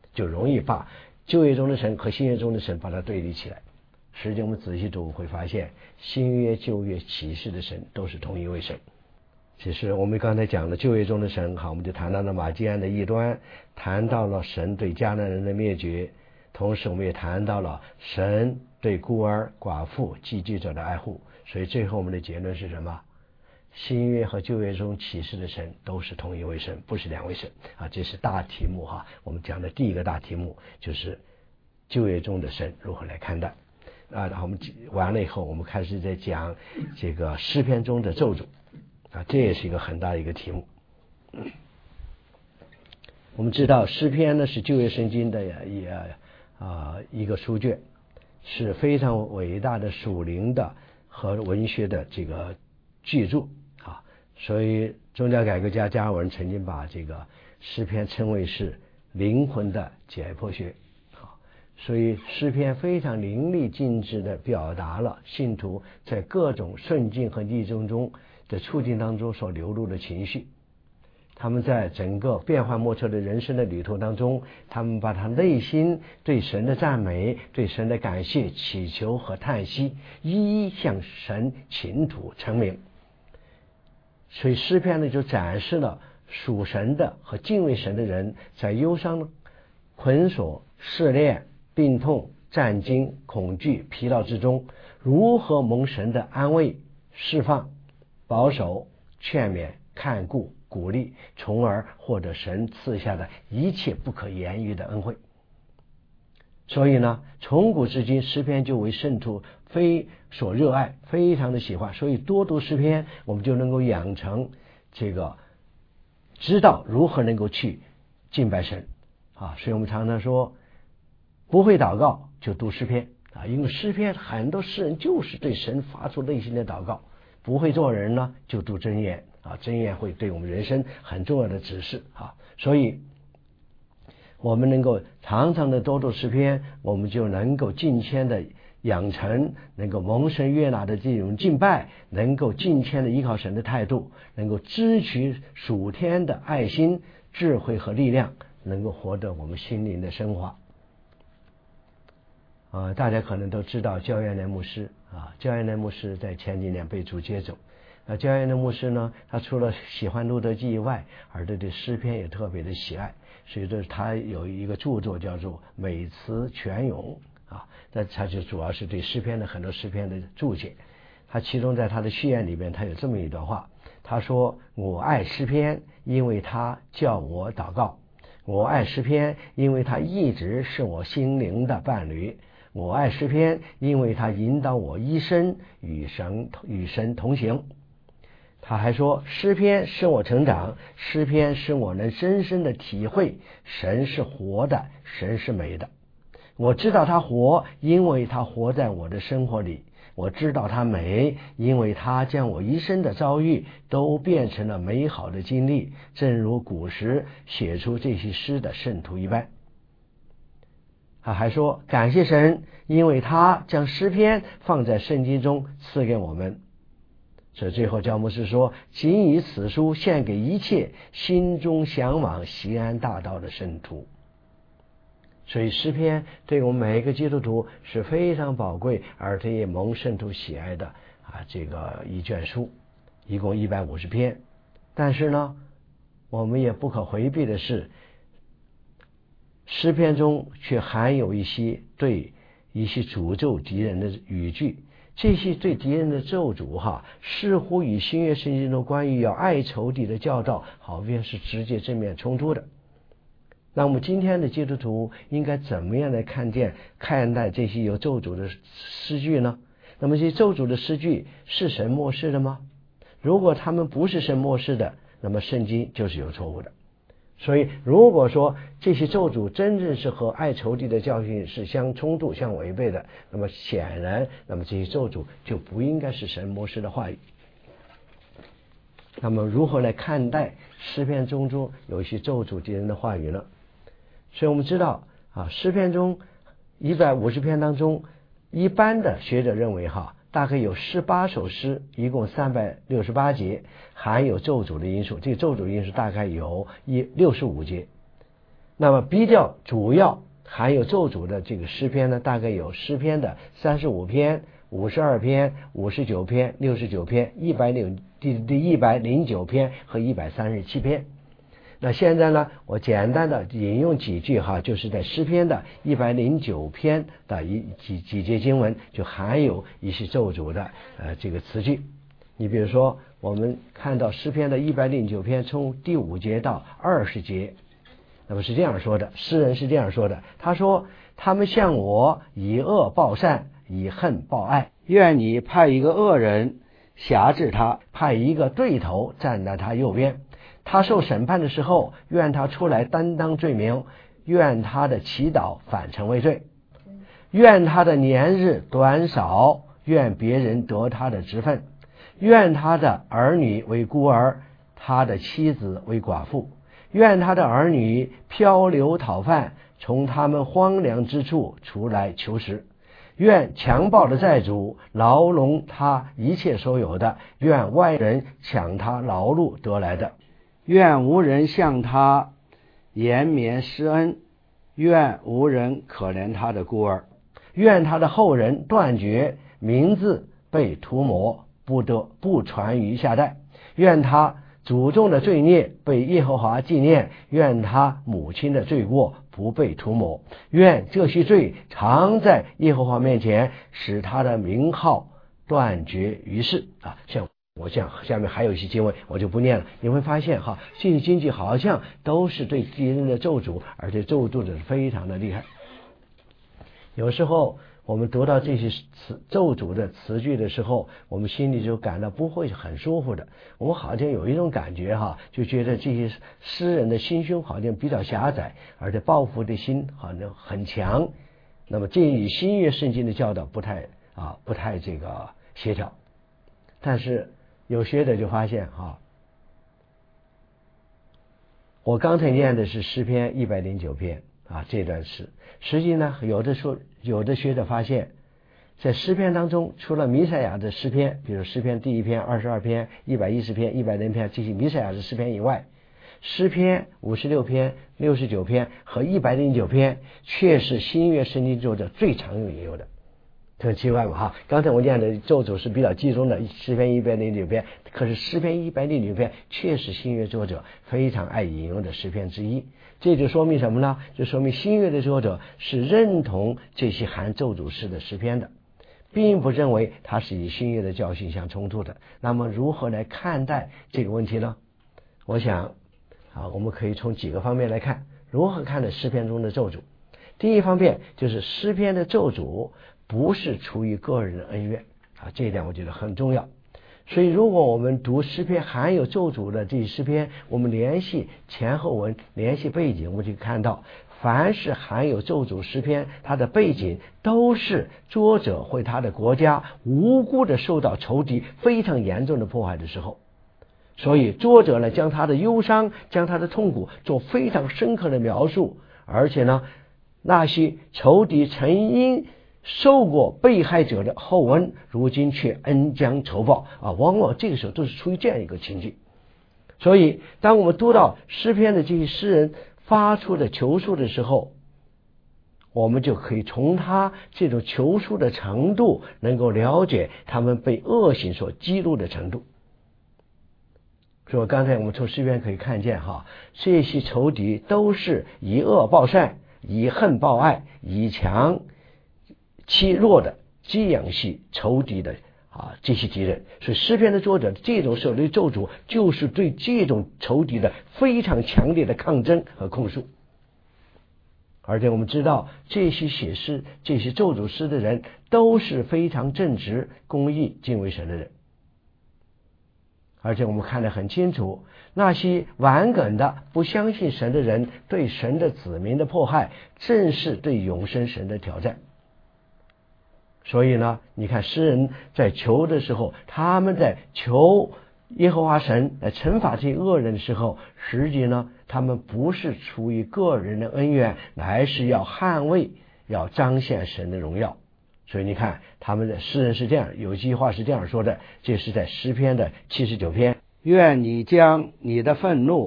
就容易把旧约中的神和新约中的神把它对立起来。实际我们仔细读会发现，新约旧约启示的神都是同一位神。其实我们刚才讲了旧约中的神，好，我们就谈到了马基安的异端，谈到了神对迦南人的灭绝，同时我们也谈到了神对孤儿寡妇寄居者的爱护。所以最后我们的结论是什么？新约和旧约中启示的神都是同一位神，不是两位神啊！这是大题目哈。我们讲的第一个大题目就是旧约中的神如何来看待啊。然后我们完了以后，我们开始在讲这个诗篇中的咒诅啊，这也是一个很大的一个题目。我们知道诗篇呢是旧约圣经的也啊一个书卷，是非常伟大的属灵的和文学的这个巨著啊，所以宗教改革家加尔文曾经把这个诗篇称为是灵魂的解剖学啊，所以诗篇非常淋漓尽致地表达了信徒在各种顺境和逆境中的处境当中所流露的情绪。他们在整个变幻莫测的人生的旅途当中，他们把他内心对神的赞美、对神的感谢、祈求和叹息一一向神倾吐陈明。所以诗篇呢就展示了属神的和敬畏神的人在忧伤、捆锁、试炼、病痛、战惊、恐惧、疲劳之中，如何蒙神的安慰、释放、保守、劝勉、看顾、鼓励，从而获得神赐下的一切不可言喻的恩惠。所以呢，从古至今诗篇就为圣徒非所热爱，非常的喜欢。所以多读诗篇，我们就能够养成这个知道如何能够去敬拜神啊。所以我们常常说，不会祷告就读诗篇啊，因为诗篇很多诗人就是对神发出内心的祷告。不会做人呢，就读箴言啊，箴言会对我们人生很重要的指示啊。所以我们能够常常的多读诗篇，我们就能够敬虔的养成能够蒙神悦纳的这种敬拜，能够敬虔的依靠神的态度，能够支取属天的爱心、智慧和力量，能够获得我们心灵的升华。啊，大家可能都知道焦元连牧师啊，焦元连牧师在前几年被主接走。那焦元连牧师呢，他除了喜欢路德记以外，而对对诗篇也特别的喜爱，所以说他有一个著作叫做《美词全咏》啊，那他就主要是对诗篇的很多诗篇的注解。他其中在他的序言里边，他有这么一段话，他说：“我爱诗篇，因为他叫我祷告；我爱诗篇，因为他一直是我心灵的伴侣。”我爱诗篇，因为它引导我一生与神与神同行。他还说，诗篇使我成长，诗篇使我能深深的体会神是活的，神是美的。我知道他活，因为他活在我的生活里；我知道他美，因为他将我一生的遭遇都变成了美好的经历，正如古时写出这些诗的圣徒一般。他还说，感谢神，因为他将诗篇放在圣经中赐给我们。所以最后焦牧师说，仅以此书献给一切心中向往锡安大道的圣徒。所以诗篇对我们每一个基督徒是非常宝贵，而且也蒙圣徒喜爱的啊，这个一卷书，一共一百五十篇。但是呢，我们也不可回避的是，诗篇中却含有一些对一些诅咒敌人的语句，这些对敌人的咒诅哈，似乎与新约圣经中关于要爱仇敌的教导好像是直接正面冲突的。那么今天的基督徒应该怎么样来看见看待这些有咒诅的诗句呢？那么这些咒诅的诗句是神默示的吗？如果他们不是神默示的，那么圣经就是有错误的。所以如果说这些咒诅真正是和爱仇敌的教训是相冲突相违背的，那么显然那么这些咒诅就不应该是神默示的话语。那么如何来看待诗篇中中有一些咒诅敌人的话语呢？所以我们知道啊，诗篇中一百五十篇当中，一般的学者认为哈，大概有十八首诗，一共三百六十八节，含有咒诅的因素。这个咒诅因素大概有一六十五节。 那么比较主要含有咒诅的这个诗篇呢，大概有诗篇的三十五篇、五十二篇、五十九篇、六十九篇、一百零第第一百零九篇和一百三十七篇。那现在呢，我简单的引用几句哈，就是在诗篇的一百零九篇的一几几节经文，就含有一些咒诅的呃这个词句。你比如说，我们看到诗篇的一百零九篇从第五节到二十节，那么是这样说的，诗人是这样说的，他说：他们向我以恶报善，以恨报爱，愿你派一个恶人辖制他，派一个对头站在他右边。他受审判的时候，愿他出来担当罪名，愿他的祈祷反成为罪，愿他的年日短少，愿别人得他的职分，愿他的儿女为孤儿，他的妻子为寡妇，愿他的儿女漂流讨饭，从他们荒凉之处出来求食，愿强暴的债主牢笼他一切所有的，愿外人抢他劳碌得来的，愿无人向他延绵施恩，愿无人可怜他的孤儿，愿他的后人断绝，名字被涂抹，不得不传于下代，愿他祖宗的罪孽被耶和华纪念，愿他母亲的罪过不被涂抹，愿这些罪常在耶和华面前，使他的名号断绝于世啊。像我讲下面还有一些经文我就不念了，你会发现哈，这些经句好像都是对敌人的咒诅，而且咒诅的非常的厉害。有时候我们读到这些词咒诅的词句的时候，我们心里就感到不会很舒服的，我们好像有一种感觉哈，就觉得这些诗人的心胸好像比较狭窄，而且报复的心好像很强，那么这与新约圣经的教导不太啊不太这个协调。但是有学者就发现哈，我刚才念的是诗篇一百零九篇啊这段诗，实际呢有的说有的学者发现，在诗篇当中，除了弥赛亚的诗篇，比如诗篇第一篇、二十二篇、一百一十篇、一百零篇这些弥赛亚的诗篇以外，诗篇五十六篇、六十九篇和一百零九篇却是新约圣经作者最常引用的。很奇怪吧哈，刚才我念的咒诅是比较集中的，诗篇一百零九篇，可是诗篇一百零九篇却是新约作者非常爱引用的诗篇之一。这就说明什么呢？就说明新约的作者是认同这些含咒诅诗的诗篇的，并不认为它是与新约的教训相冲突的。那么如何来看待这个问题呢？我想啊，我们可以从几个方面来看，如何看待诗篇中的咒诅。第一方面就是诗篇的咒诅不是出于个人的恩怨啊，这一点我觉得很重要。所以如果我们读诗篇含有咒诅的这些诗篇，我们联系前后文，联系背景，我们就看到凡是含有咒诅诗篇，它的背景都是作者为他的国家无辜的受到仇敌非常严重的迫害的时候，所以作者呢将他的忧伤，将他的痛苦做非常深刻的描述，而且呢那些仇敌曾因受过被害者的厚恩，如今却恩将仇报啊，往往这个时候都是出于这样一个情境。所以当我们读到诗篇的这些诗人发出的求诉的时候，我们就可以从他这种求诉的程度能够了解他们被恶行所激怒的程度。所以刚才我们从诗篇可以看见哈，这些仇敌都是以恶报善，以恨报爱，以强欺弱的这样系仇敌的啊这些敌人。所以诗篇的作者这种所谓咒诅就是对这种仇敌的非常强烈的抗争和控诉。而且我们知道这些写诗这些咒诅诗的人都是非常正直公义敬畏神的人，而且我们看得很清楚，那些顽梗的不相信神的人对神的子民的迫害，正是对永生神的挑战。所以呢，你看诗人在求的时候，他们在求耶和华神来惩罚这些恶人的时候，实际呢他们不是出于个人的恩怨，乃是要捍卫要彰显神的荣耀。所以你看他们的诗人是这样，有一句话是这样说的，这是在诗篇的七十九篇，愿你将你的愤怒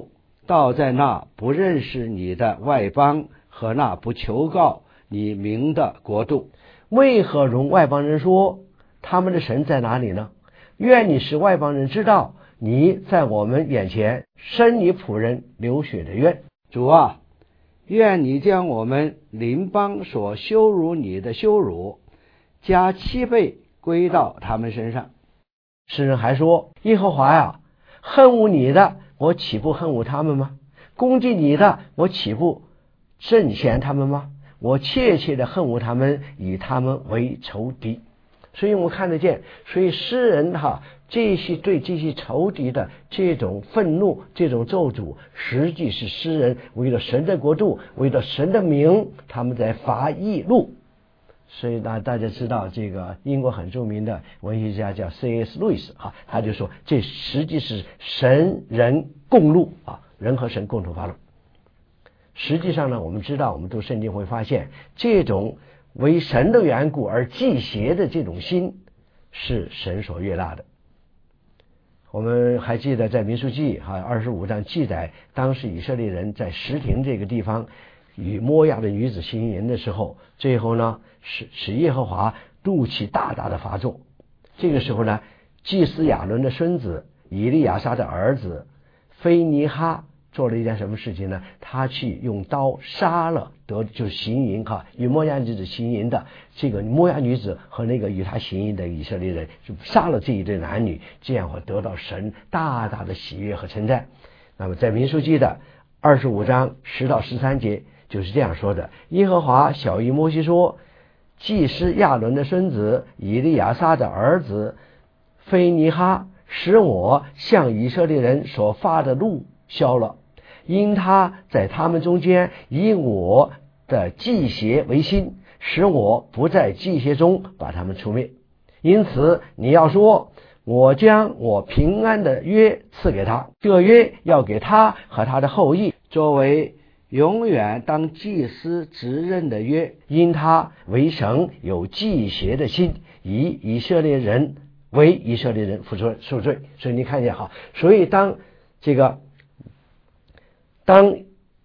倒在那不认识你的外邦和那不求告你名的国度。 为何容外邦人说他们的神在哪里呢？愿你使外邦人知道你在我们眼前伸你仆人流血的冤。 主啊，愿你将我们邻邦所羞辱你的羞辱加七倍归到他们身上。 诗人还说，耶和华呀，恨恶你的，我岂不恨恶他们吗？攻击你的，我岂不憎嫌他们吗？我切切的恨恶他们，以他们为仇敌。所以我们看得见，所以诗人哈这些对这些仇敌的这种愤怒，这种咒诅，实际是诗人为了神的国度，为了神的名，他们在发义怒。所以呢，大家知道这个英国很著名的文学家叫 C S 路易斯啊，他就说这实际是神人共怒啊，人和神共同发怒。实际上呢，我们知道，我们读圣经会发现，这种为神的缘故而忌邪的这种心是神所悦纳的。我们还记得在民数记哈二十五章记载，当时以色列人在什亭这个地方与摩押的女子行淫的时候，最后呢使使耶和华怒气大大的发作。这个时候呢，祭司亚伦的孙子以利亚撒的儿子菲尼哈做了一件什么事情呢？他去用刀杀了得就是行淫哈与摩押女子行淫的这个摩押女子和那个与他行淫的以色列人，就杀了这一对男女，这样会得到神大大的喜悦和称赞。那么在民数记的二十五章十到十三节就是这样说的：耶和华晓谕摩西说，祭司亚伦的孙子以利亚撒的儿子菲尼哈使我向以色列人所发的怒消了，因他在他们中间以我的祭邪为心，使我不在祭邪中把他们除灭。因此你要说，我将我平安的约赐给他，这约要给他和他的后裔作为永远当祭司职任的约，因他为神有祭邪的心，以以色列人为以色列人付出赎罪。所以你看见哈，所以当这个当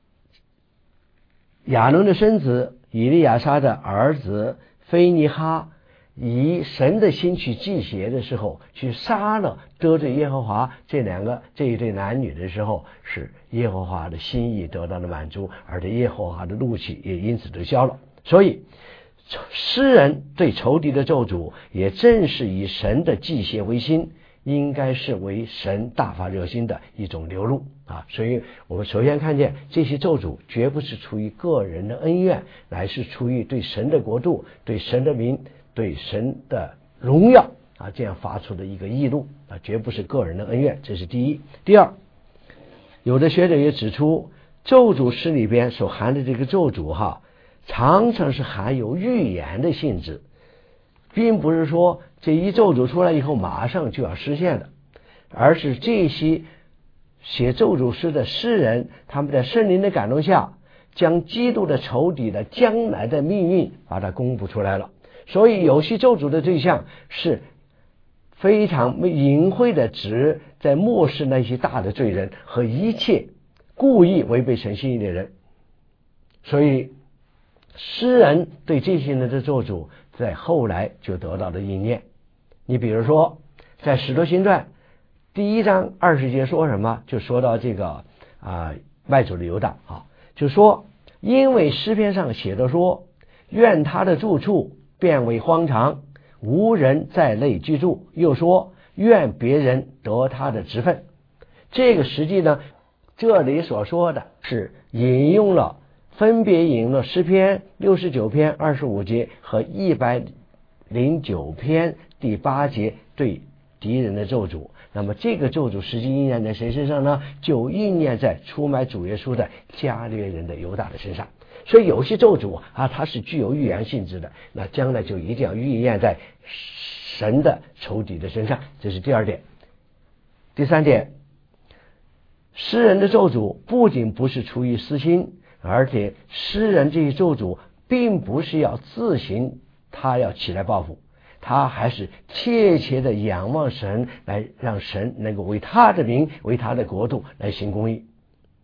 亚伦的孙子以利亚撒的儿子菲尼哈以神的心去祭邪的时候，去杀了得罪耶和华这两个这一对男女的时候，是耶和华的心意得到了满足，而且耶和华的怒气也因此得消了。所以诗人对仇敌的咒诅也正是以神的祭邪为心，应该是为神大发热心的一种流露啊。所以我们首先看见这些咒诅绝不是出于个人的恩怨，乃是出于对神的国度、对神的名、对神的荣耀啊，这样发出的一个义怒啊，绝不是个人的恩怨。这是第一。第二，有的学者也指出，咒诅诗里边所含的这个咒诅哈，常常是含有预言的性质，并不是说这一咒诅出来以后马上就要实现的，而是这些写咒诅诗的诗人，他们在圣灵的感动下，将基督的仇敌的将来的命运把它公布出来了。所以有些咒诅的对象是非常隐晦的，指在漠视那些大的罪人和一切故意违背神心意的人。所以诗人对这些人的咒诅在后来就得到了应验。你比如说在使徒行传第一章二十节说什么？就说到这个啊外族的犹大啊，就说因为诗篇上写的说，愿他的住处变为荒场，无人在内居住，又说愿别人得他的职分。这个实际呢，这里所说的是引用了分别引用了诗篇六十九篇二十五节和一百零九篇第八节对敌人的咒诅。那么这个咒诅实际应验在谁身上呢？就应验在出卖主耶稣的加略人的犹大的身上。所以有些咒诅啊，它是具有预言性质的，那将来就一定要预言在神的仇敌的身上。这是第二点。第三点，诗人的咒诅不仅不是出于私心，而且诗人这些咒诅并不是要自行他要起来报复，他还是切切的仰望神，来让神能够为他的名为他的国度来行公义。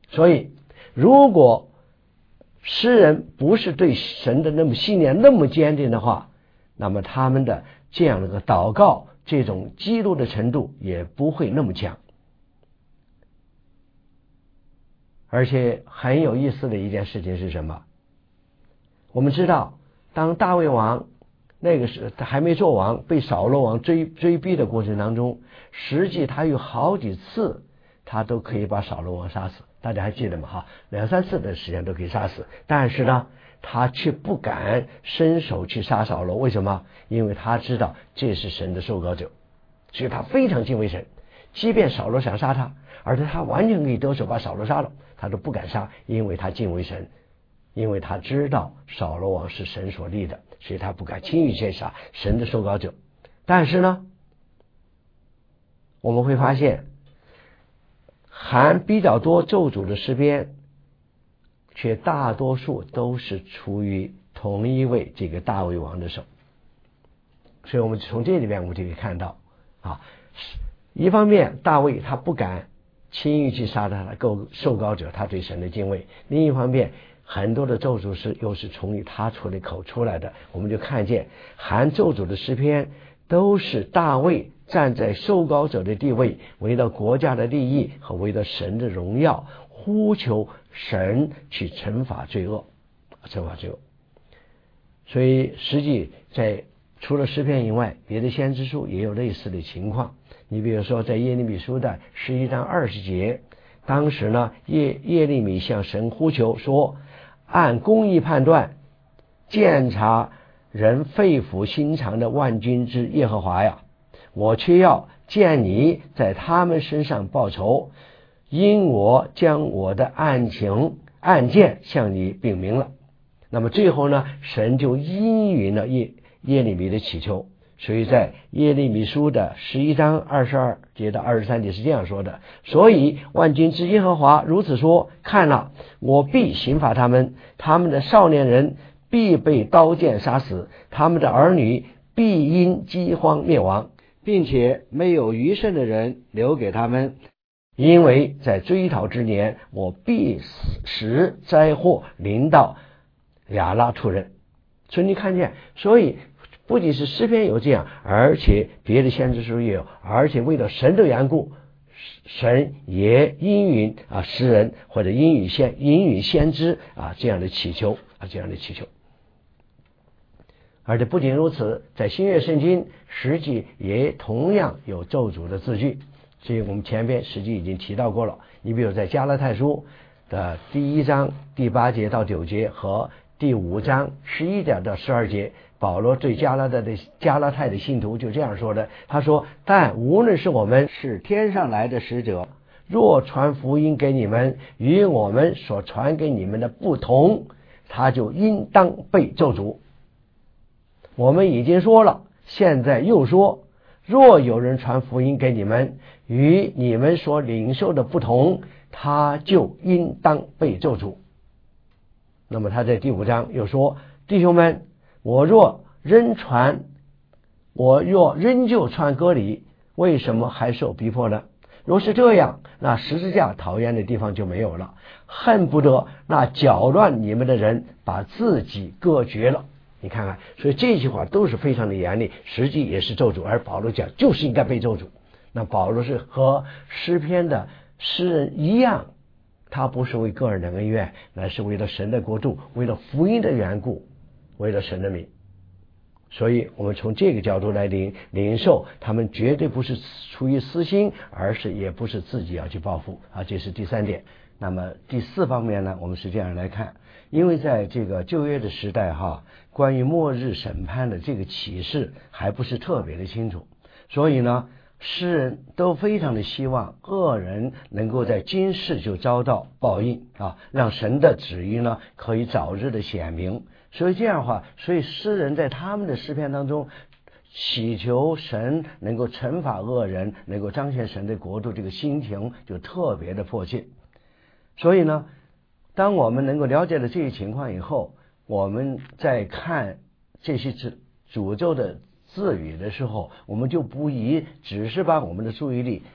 所以如果诗人不是对神的那么信念那么坚定的话，那么他们的这样的个祷告这种基督的程度也不会那么强。而且很有意思的一件事情是什么？我们知道当大卫王那个时他还没做王，被扫罗王追追逼的过程当中，实际他有好几次他都可以把扫罗王杀死，大家还记得吗？哈，两三次的时间都可以杀死，但是呢他却不敢伸手去杀扫罗。为什么？因为他知道这是神的受膏者，所以他非常敬畏神，即便扫罗想杀他，而且他完全可以得手把扫罗杀了，他都不敢杀，因为他敬畏神，因为他知道扫罗王是神所立的，所以他不敢轻易去杀神的受膏者。但是呢我们会发现含比较多咒诅的诗篇，却大多数都是出于同一位这个大卫王的手。所以我们从这里面我们就可以看到啊，一方面大卫他不敢轻易去杀他的受膏者，他对神的敬畏；另一方面很多的咒诅是又是从他出的口出来的。我们就看见含咒诅的诗篇都是大卫站在受膏者的地位，为了国家的利益和为了神的荣耀，呼求神去惩罚罪恶，惩罚罪恶。所以实际在除了诗篇以外，别的先知书也有类似的情况。你比如说在耶利米书的十一章二十节，当时呢耶耶利米向神呼求说，按公义判断，鉴察人肺腑心肠的万军之耶和华呀，我却要见你在他们身上报仇，因我将我的案情案件向你禀明了。那么最后呢，神就应允了耶耶利米的祈求。所以在耶利米书的十一章二十二节到二十三节是这样说的，所以万军之耶和华如此说，看了，我必刑罚他们，他们的少年人必被刀剑杀死，他们的儿女必因饥荒灭亡， 并且没有余剩的人留给他们， 因为在追讨之年，我必使灾祸临到亚拉突人。所以你看见，所以不仅是诗篇有这样，而且别的先知书也有，而且为了神的缘故，神也应允啊诗人或者应允先应允先知啊这样的祈求啊这样的祈求。而且不仅如此，在新约圣经实际也同样有咒诅的字句，所以我们前边实际已经提到过了。你比如在加拉太书的第一章第八节到九节和第五章十一节到十二节，保罗对加拉太的加拉太的信徒就这样说的，他说，但无论是我们是天上来的使者， 若传福音给你们与我们所传给你们的不同，他就应当被咒诅。我们已经说了，现在又说，若有人传福音给你们与你们所领受的不同，他就应当被咒诅。那么他在第五章又说，弟兄们，我若仍传我若仍旧传割礼，为什么还受逼迫呢？若是这样，那十字架讨厌的地方就没有了，恨不得那搅乱你们的人把自己割绝了。你看看，所以这句话都是非常的严厉，实际也是咒诅，而保罗讲就是应该被咒诅。那保罗是和诗篇的诗人一样，他不是为个人的恩怨，乃是为了神的国度，为了福音的缘故，为了神的名。所以我们从这个角度来领领受，他们绝对不是出于私心，而是也不是自己要去报复啊，这是第三点。那么第四方面呢，我们是这样来看，因为在这个旧约的时代哈，关于末日审判的这个启示还不是特别的清楚，所以呢诗人都非常的希望恶人能够在今世就遭到报应啊，让神的旨意呢可以早日的显明。所以这样的话，所以诗人在他们的诗篇当中祈求神能够惩罚恶人，能够彰显神的国度，这个心情就特别的迫切。所以呢，当我们能够了解了这些情况以后，我们在看这些诅咒的字语的时候，我们就不宜只是把我们的注意力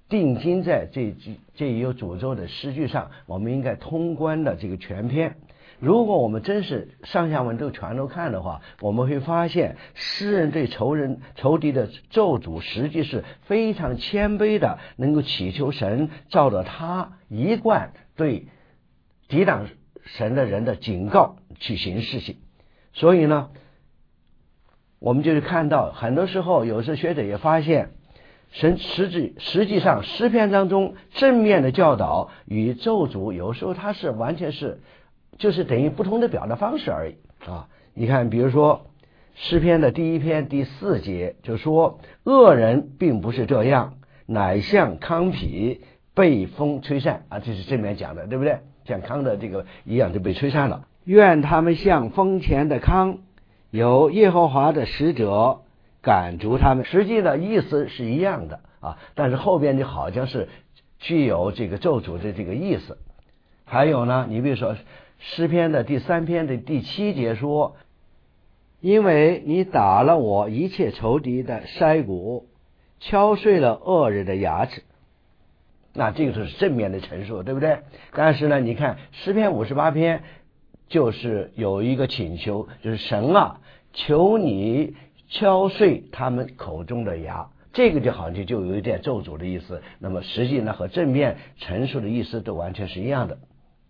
定睛在这这一有诅咒的诗句上，我们应该通关的这个全篇。如果我们真是上下文都全都看的话，我们会发现诗人对仇人仇敌的咒诅实际是非常谦卑的，能够祈求神照着他一贯对抵挡神的人的警告去行事情。所以呢，我们就是看到很多时候，有时学者也发现神实际实际上诗篇当中正面的教导与咒诅有时候它是完全是就是等于不同的表达方式而已啊！你看，比如说诗篇的第一篇第四节就说，恶人并不是这样，乃像糠秕被风吹散啊，这是正面讲的，对不对？像糠的这个一样就被吹散了。 愿他们像风前的糠，由耶和华的使者赶逐他们。 实际的意思是一样的啊，但是后边就好像是具有这个咒诅的这个意思。还有呢，你比如说诗篇的第三篇的第七节说， 因为你打了我一切仇敌的腮骨，敲碎了恶人的牙齿。 那这个是正面的陈述，对不对？但是呢，你看诗篇五十八篇就是有一个请求，就是神啊，求你敲碎他们口中的牙，这个就好像就有一点咒诅的意思。那么实际呢，和正面陈述的意思都完全是一样的。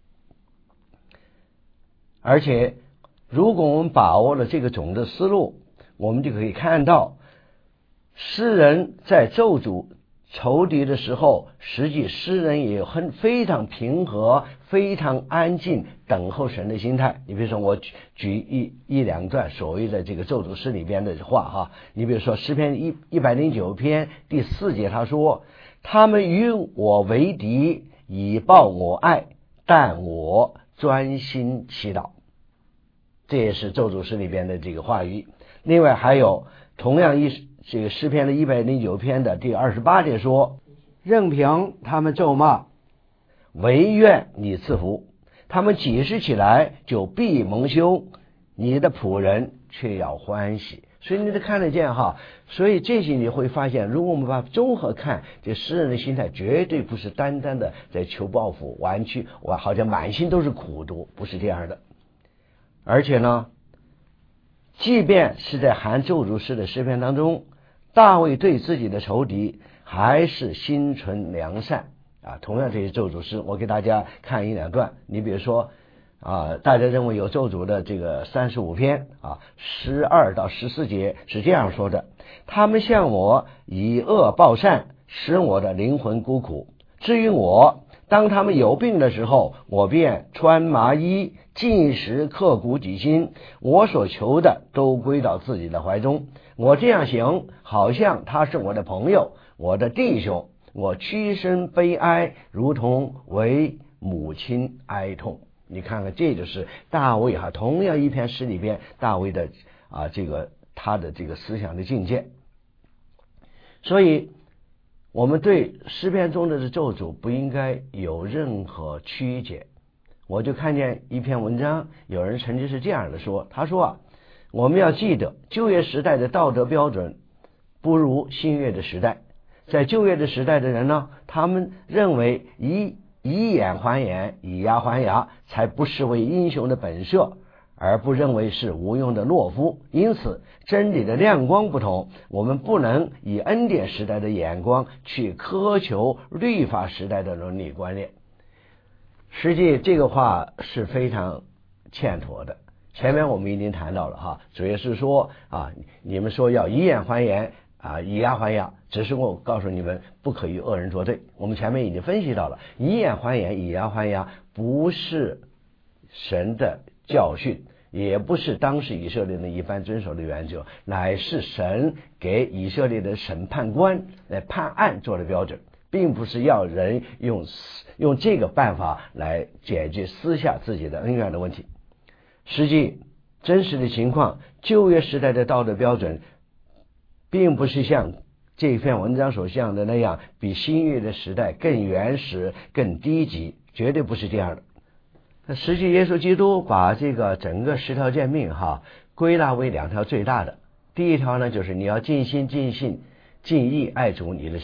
而且如果我们把握了这个总的思路，我们就可以看到诗人在咒诅仇敌的时候，实际诗人也有很非常平和非常安静等候神的心态。你比如说我举举一一两段所谓的这个咒诅诗里边的话哈，你比如说诗篇一一百零九篇第四节，他说，他们与我为敌，以报我爱，但我专心祈祷。这也是咒诅诗里边的这个话语。另外还有同样一这个诗篇的一百零九篇的第二十八节说， 任凭他们咒骂， 惟愿你赐福，他们解释起来就必蒙羞，你的仆人却要欢喜。所以你得看得见哈，所以这些你会发现，如果我们把综合看，这诗人的心态绝对不是单单的在求报复弯曲，我好像满心都是苦毒，不是这样的。而且呢，即便是在含咒诅诗的诗篇当中，大卫对自己的仇敌还是心存良善啊。同样这些咒诅诗，我给大家看一两段。你比如说啊，大家认为有咒诅的这个三十五篇啊，十二到十四节是这样说的：他们向我以恶报善，使我的灵魂孤苦。至于我，当他们有病的时候，我便穿麻衣，进食，刻骨己心，我所求的都归到自己的怀中。我这样行，好像他是我的朋友，我的弟兄。我屈身悲哀，如同为母亲哀痛。你看看，这就是大卫哈，同样一篇诗里边大卫的啊这个他的这个思想的境界。所以我们对诗篇中的咒诅不应该有任何曲解。我就看见一篇文章，有人曾经是这样的说，他说啊，我们要记得旧约时代的道德标准不如新约的时代。在旧约的时代的人呢，他们认为以以眼还眼，以牙还牙，才不视为英雄的本色，而不认为是无用的懦夫。因此真理的亮光不同，我们不能以恩典时代的眼光去苛求律法时代的伦理观念。实际这个话是非常欠妥的。前面我们已经谈到了哈，主要是说啊，你们说要以眼还眼啊，以牙还牙，只是我告诉你们不可与恶人作对。我们前面已经分析到了，以眼还眼，以牙还牙不是神的教训，也不是当时以色列人一般遵守的原则，乃是神给以色列的审判官来判案做的标准，并不是要人用用这个办法来解决私下自己的恩怨的问题。实际真实的情况，旧约时代的道德标准并不是像这篇文章所像的那样比新约的时代更原始更低级，绝对不是这样的。那实际耶稣基督把这个整个十条诫命哈归纳为两条最大的。第一条呢，就是你要尽心尽性尽意爱主你的神。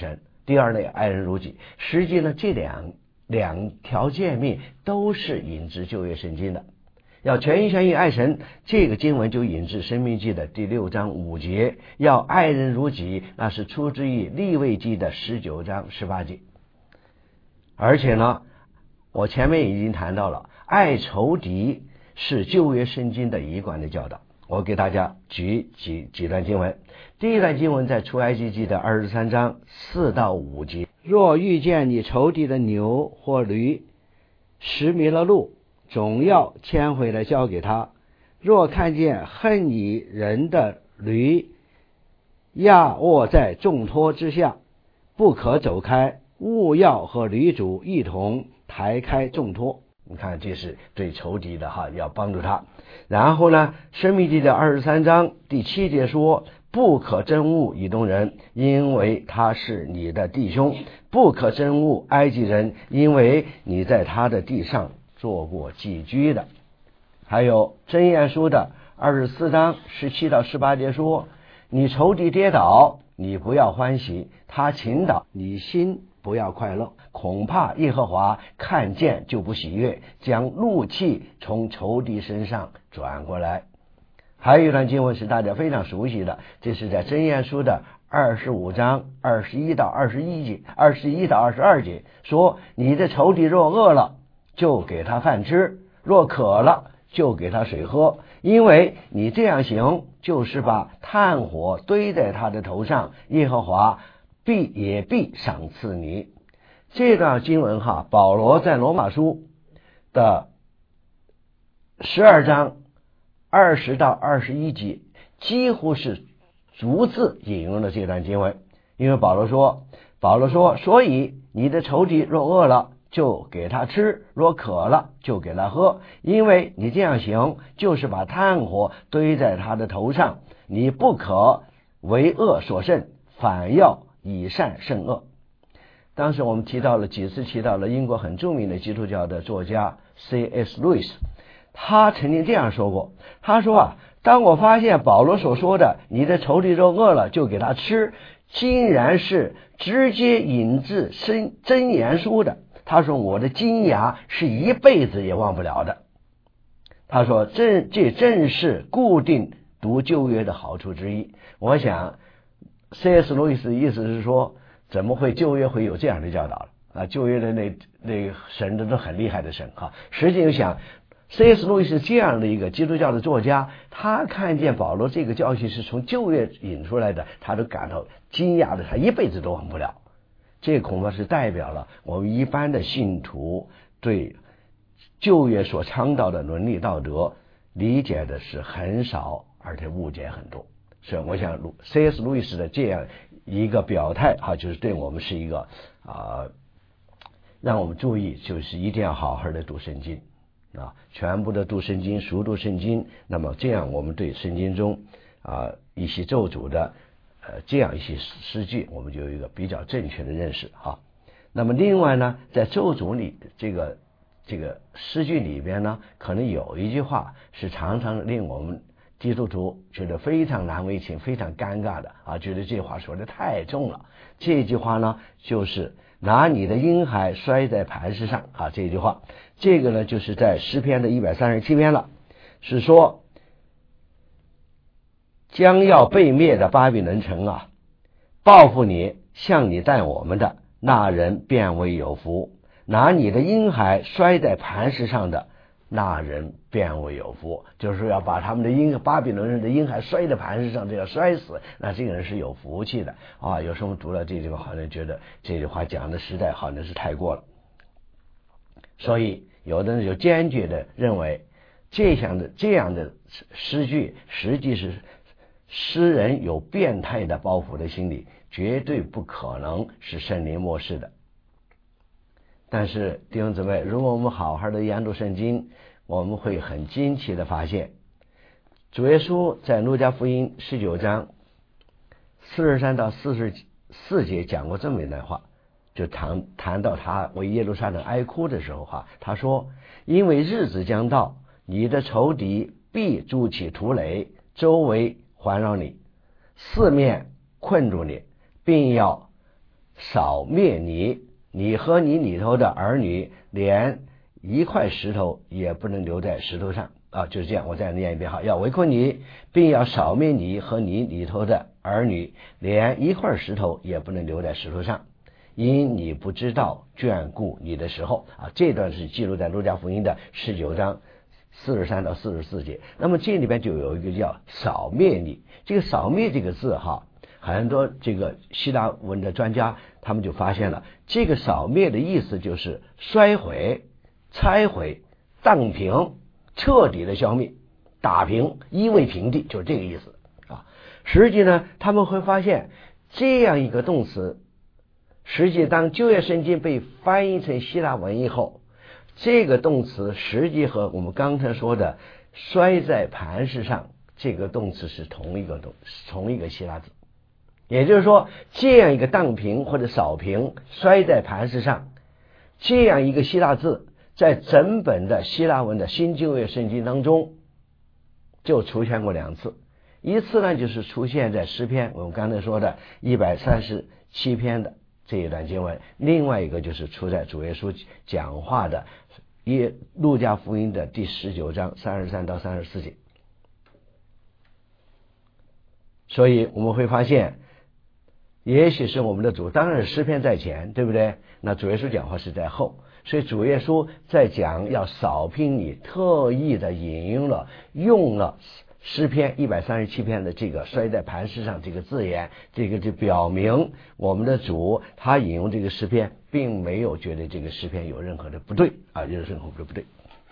第二呢爱人如己。实际呢这两两条诫命都是引自旧约圣经的。要全心全意爱神，这个经文就引自申命记的第六章五节，要爱人如己，那是出自于利未记的十九章十八节。而且呢我前面已经谈到了爱仇敌是旧约圣经的一贯的教导。我给大家举几几段经文。第一段经文在出埃及记的二十三章四到五节， 若遇见你仇敌的牛或驴拾迷了路，总要牵回来交给他。若看见恨你人的驴压卧在重托之下，不可走开，务要和驴主一同抬开重托。 你看这是对仇敌的哈，要帮助他。然后呢申命记的二十三章第七节说，不可憎恶以东人，因为他是你的弟兄；不可憎恶埃及人，因为你在他的地上做过寄居的。还有箴言书的二十四章十七到十八节说，你仇敌跌倒，你不要欢喜；他倾倒，你心不要快乐，恐怕耶和华看见就不喜悦，将怒气从仇敌身上转过来。还有一段经文是大家非常熟悉的，这是在箴言书的二十五章二十一到二十一节，二十一到二十二节说，你的仇敌若饿了，就给他饭吃；若渴了，就给他水喝，因为你这样行，就是把炭火堆在他的头上，耶和华必也必赏赐你。这段经文哈，保罗在罗马书的十二章二十到二十一节几乎是逐字引用了这段经文。因为保罗说保罗说所以你的仇敌若饿了，就给他吃；若渴了，就给他喝，因为你这样行，就是把炭火堆在他的头上。你不可为恶所胜，反要以善胜恶。当时我们提到了几次提到了英国很著名的基督教的作家 C S Lewis， 他曾经这样说过，他说啊，当我发现保罗所说的你的仇敌若饿了就给他吃，竟然是直接引自箴言书的，他说我的惊讶是一辈子也忘不了的。他说这这正是固定读旧约的好处之一。我想 C S 路易斯的意思是说，怎么会旧约会有这样的教导啊？旧约的那那个神都是很厉害的神哈。实际上想 C S 路易斯这样的一个基督教的作家，他看见保罗这个教训是从旧约引出来的，他都感到惊讶的，他一辈子都忘不了。这恐怕是代表了我们一般的信徒对旧约所倡导的伦理道德理解的是很少，而且误解很多。所以我想 C S 路易斯的这样一个表态哈，就是对我们是一个啊、呃，让我们注意，就是一定要好好的读圣经啊，全部的读圣经，熟读圣经。那么这样我们对圣经中啊、呃、一些咒诅的呃这样一些诗句，我们就有一个比较正确的认识哈。那么另外呢，在咒诅里这个这个诗句里边呢，可能有一句话是常常令我们基督徒觉得非常难为情，非常尴尬的啊，觉得这话说的太重了。这句话呢，就是拿你的婴孩摔在磐石上啊，这句话，这个呢就是在诗篇的一百三十七篇了，是说将要被灭的巴比伦城啊，报复你，向你待我们的那人便为有福；拿你的婴孩摔在磐石上的那人便为有福，就是说要把他们的婴巴比伦人的婴孩摔在磐石上，这要摔死，那这个人是有福气的啊。有时候我们读了这句话，好像觉得这句话讲的实在好像是太过了，所以有的人就坚决的认为这样的这样的诗句实际是诗人有变态的报复的心理，绝对不可能是圣灵默示的。但是弟兄姊妹，如果我们好好的研读圣经，我们会很惊奇的发现，主耶稣在路加福音十九章四十三到四十四节讲过这么一段话，就谈谈到他为耶路撒冷哀哭的时候哈，他说：因为日子将到，你的仇敌必筑起土垒，周围环绕你，四面困住你，并要扫灭你，你和你里头的儿女，连一块石头也不能留在石头上啊！就是这样，我再念一遍哈，要围困你，并要扫灭你和你里头的儿女，连一块石头也不能留在石头上，因你不知道眷顾你的时候啊！这段是记录在路加福音的十九章四十三到四十四节。那么这里边就有一个叫扫灭你，这个扫灭这个字哈，很多这个希腊文的专家他们就发现了，这个扫灭的意思就是摔毁、拆毁、荡平、彻底的消灭、打平、夷为平地，就是这个意思啊。实际呢，他们会发现这样一个动词，实际当旧约圣经被翻译成希腊文以后，这个动词实际和我们刚才说的摔在磐石上这个动词是同一个动，同一个希腊字。也就是说，这样一个荡平或者扫平、摔在磐石上，这样一个希腊字，在整本的希腊文的新旧约圣经当中就出现过两次。一次呢，就是出现在诗篇，我们刚才说的一百三十七篇的这一段经文；另外一个就是出在主耶稣讲话的耶路加福音的第十九章三十三到三十四节。所以我们会发现，也许是我们的主，当然诗篇在前，对不对？那主耶稣讲话是在后，所以主耶稣在讲要扫平你，特意的引用了用了诗篇一百三十七篇的这个摔在磐石上这个字眼，这个就表明我们的主他引用这个诗篇，并没有觉得这个诗篇有任何的不对啊，有任何的不对。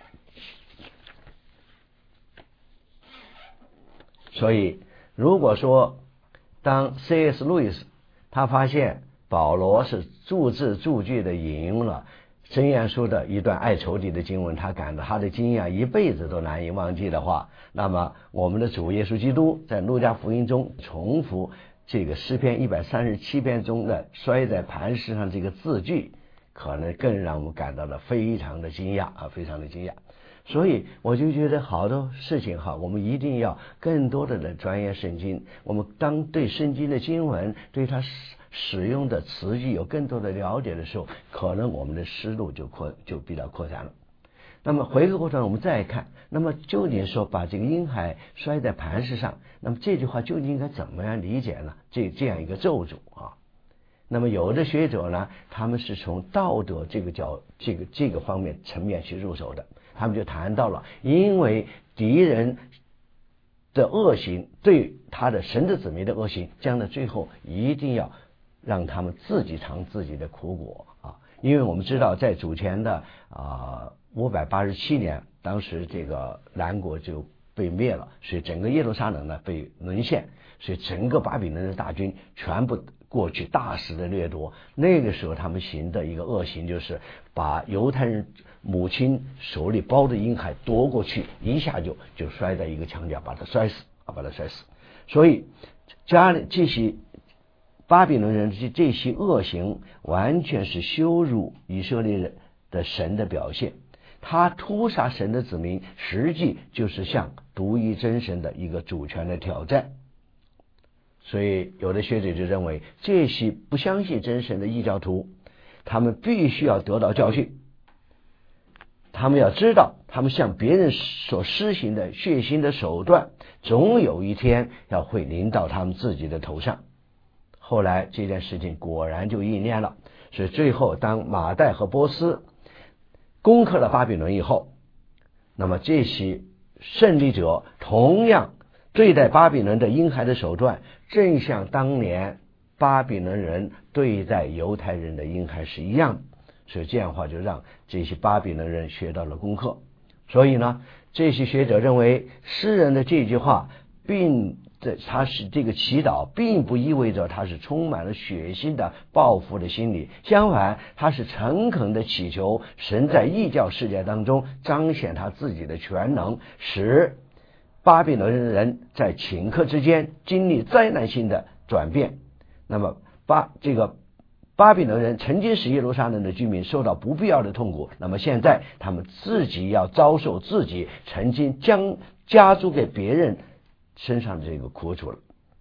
所以如果说当 C S 路易斯他发现保罗是注字注句的引用了箴言书的一段爱仇敌的经文，他感到他的经验一辈子都难以忘记的话，那么我们的主耶稣基督在路加福音中重复这个诗篇一百三十七篇中的摔在磐石上这个字句，可能更让我们感到了非常的惊讶啊，非常的惊讶。所以我就觉得好多事情哈，我们一定要更多的人钻研圣经。我们当对圣经的经文，对它使用的词句有更多的了解的时候，可能我们的思路就扩就比较扩展了。那么回过头来我们再看，那么究竟说把这个婴孩摔在磐石上，那么这句话究竟应该怎么样理解呢？这这样一个咒诅啊。那么有的学者呢，他们是从道德这个角这个这个方面层面去入手的。他们就谈到了，因为敌人的恶行对他的神的子民的恶行，将来最后一定要让他们自己尝自己的苦果啊！因为我们知道，在主前的啊五百八十七年，当时这个南国就被灭了，所以整个耶路撒冷呢被沦陷，所以整个巴比伦的大军全部过去大肆的掠夺。那个时候他们行的一个恶行，就是把犹太人母亲手里抱着婴孩夺过去，一下就就摔在一个墙角，把他摔死啊，把他摔死。所以家里这些巴比伦人这这些恶行，完全是羞辱以色列人的神的表现。他屠杀神的子民，实际就是向独一真神的一个主权的挑战。所以有的学者就认为，这些不相信真神的异教徒，他们必须要得到教训。他们要知道，他们向别人所施行的血腥的手段，总有一天要会临到他们自己的头上。后来这件事情果然就应验了，所以最后当马代和波斯攻克了巴比伦以后，那么这些胜利者同样对待巴比伦的婴孩的手段，正像当年巴比伦人对待犹太人的婴孩是一样的。所以这样的话就让这些巴比伦人学到了功课。所以呢，这些学者认为诗人的这句话并他是这个祈祷并不意味着他是充满了血腥的报复的心理，相反他是诚恳的祈求神在异教世界当中彰显他自己的全能，使巴比伦人在顷刻之间经历灾难性的转变。那么巴这个巴比伦人曾经使耶路撒冷的居民受到不必要的痛苦，那么现在他们自己要遭受自己曾经将加诸给别人身上的这个苦楚了。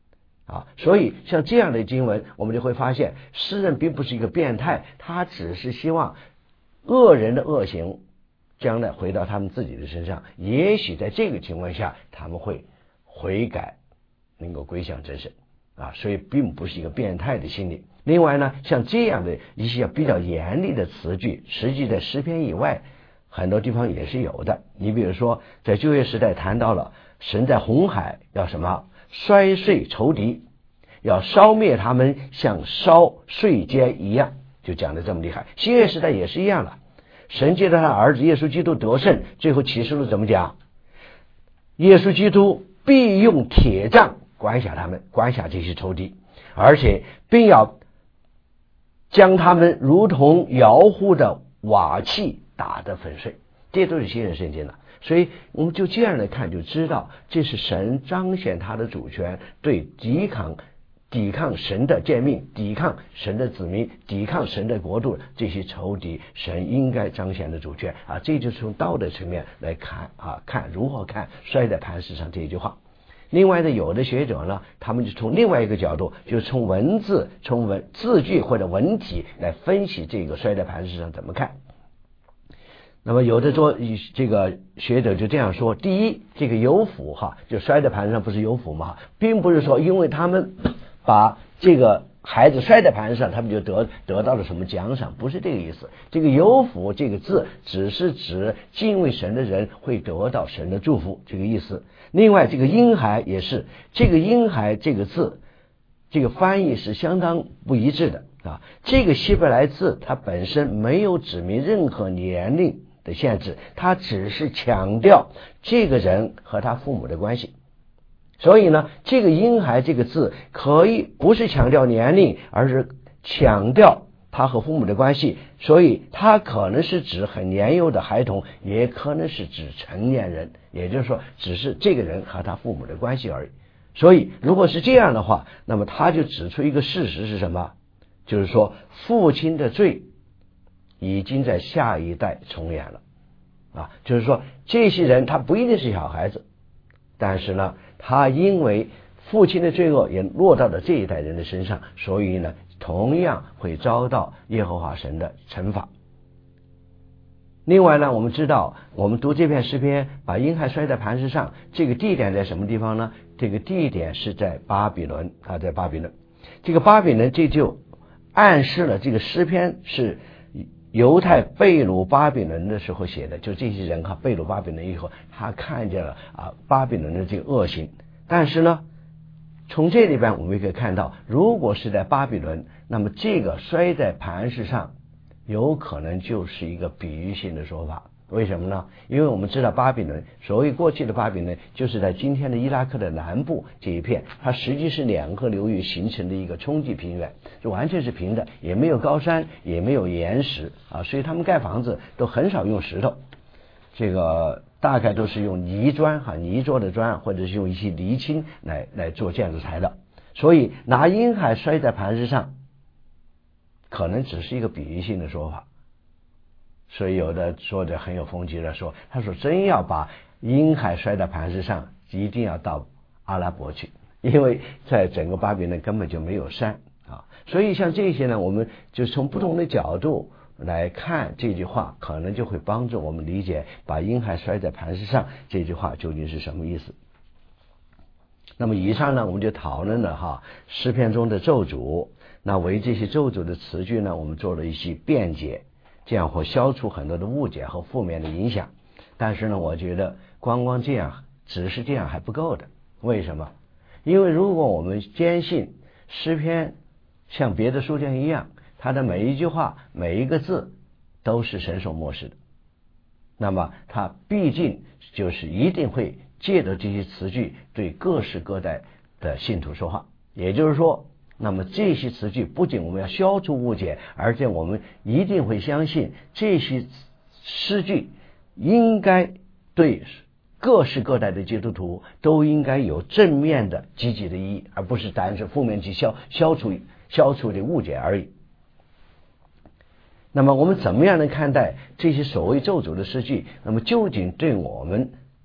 啊，所以像这样的经文，我们就会发现，诗人并不是一个变态，他只是希望恶人的恶行将来回到他们自己的身上，也许在这个情况下，他们会悔改，能够归向真神啊，所以并不是一个变态的心理。另外呢，像这样的一些比较严厉的词句，实际在诗篇以外，很多地方也是有的。你比如说，在旧约时代谈到了神在红海要什么？摔碎仇敌，要烧灭他们，像烧碎秸一样，就讲得这么厉害。新约时代也是一样了，神借着他儿子耶稣基督得胜，最后启示录怎么讲？耶稣基督必用铁杖管辖他们，管辖这些仇敌，而且并要将他们如同窑户的瓦器打得粉碎。这都是新约圣经的，所以我们就这样来看，就知道这是神彰显他的主权，对抵抗抵抗神的诫命，抵抗神的子民，抵抗神的国度这些仇敌，神应该彰显的主权啊！这就是从道德层面来看啊，看如何看摔在磐石上这一句话。另外呢，有的学者呢，他们就从另外一个角度，就是从文字、从文字句或者文体来分析这个摔在磐石上怎么看。那么有的说，这个学者就这样说：第一，这个有福哈，就摔在磐石上不是有福吗？并不是说因为他们把这个孩子摔在磐石上，他们就得得到了什么奖赏，不是这个意思。这个有福这个字只是指敬畏神的人会得到神的祝福，这个意思。另外，这个婴孩也是，这个婴孩这个字，这个翻译是相当不一致的啊。这个希伯来字它本身没有指明任何年龄的限制，它只是强调这个人和他父母的关系。所以呢，这个婴孩这个字可以不是强调年龄，而是强调他和父母的关系，所以他可能是指很年幼的孩童，也可能是指成年人，也就是说只是这个人和他父母的关系而已。所以如果是这样的话，那么他就指出一个事实是什么？就是说父亲的罪已经在下一代重演了啊，就是说这些人他不一定是小孩子，但是呢他因为父亲的罪恶也落到了这一代人的身上，所以呢同样会遭到耶和华神的惩罚。另外呢，我们知道我们读这篇诗篇，把婴孩摔在磐石上，这个地点在什么地方呢？这个地点是在巴比伦啊，在巴比伦。这个巴比伦这就暗示了这个诗篇是犹太被掳巴比伦的时候写的，就这些人哈被掳巴比伦以后，他看见了啊巴比伦的这个恶行。但是呢，从这里边我们可以看到，如果是在巴比伦，那么这个摔在磐石上有可能就是一个比喻性的说法。为什么呢？因为我们知道巴比伦，所谓过去的巴比伦就是在今天的伊拉克的南部这一片，它实际是两个流域形成的一个冲积平原，就完全是平的，也没有高山，也没有岩石啊，所以他们盖房子都很少用石头，这个大概都是用泥砖哈泥做的砖，或者是用一些泥青来来做建筑材料。所以拿婴孩摔在磐石上可能只是一个比喻性的说法。所以有的说的很有风趣的说，他说真要把婴孩摔在磐石上，一定要到阿拉伯去，因为在整个巴比伦根本就没有山啊。所以像这些呢，我们就从不同的角度来看这句话，可能就会帮助我们理解把婴孩摔在磐石上这句话究竟是什么意思。那么以上呢，我们就讨论了哈诗篇中的咒诅，那为这些咒诅的词句呢，我们做了一些辩解，这样会消除很多的误解和负面的影响。但是呢，我觉得光光这样只是这样还不够的。为什么？因为如果我们坚信诗篇像别的书卷一样，它的每一句话每一个字都是神所默示的，那么它毕竟就是一定会借着这些词句对各式各代的信徒说话。也就是说，那么这些词句不仅我们要消除误解，而且我们一定会相信这些诗句应该对各式各代的基督徒都应该有正面的积极的意义，而不是单是负面去消消除消除的误解而已。那么我们怎么样能看待这些所谓咒诅的诗句？那么究竟对我们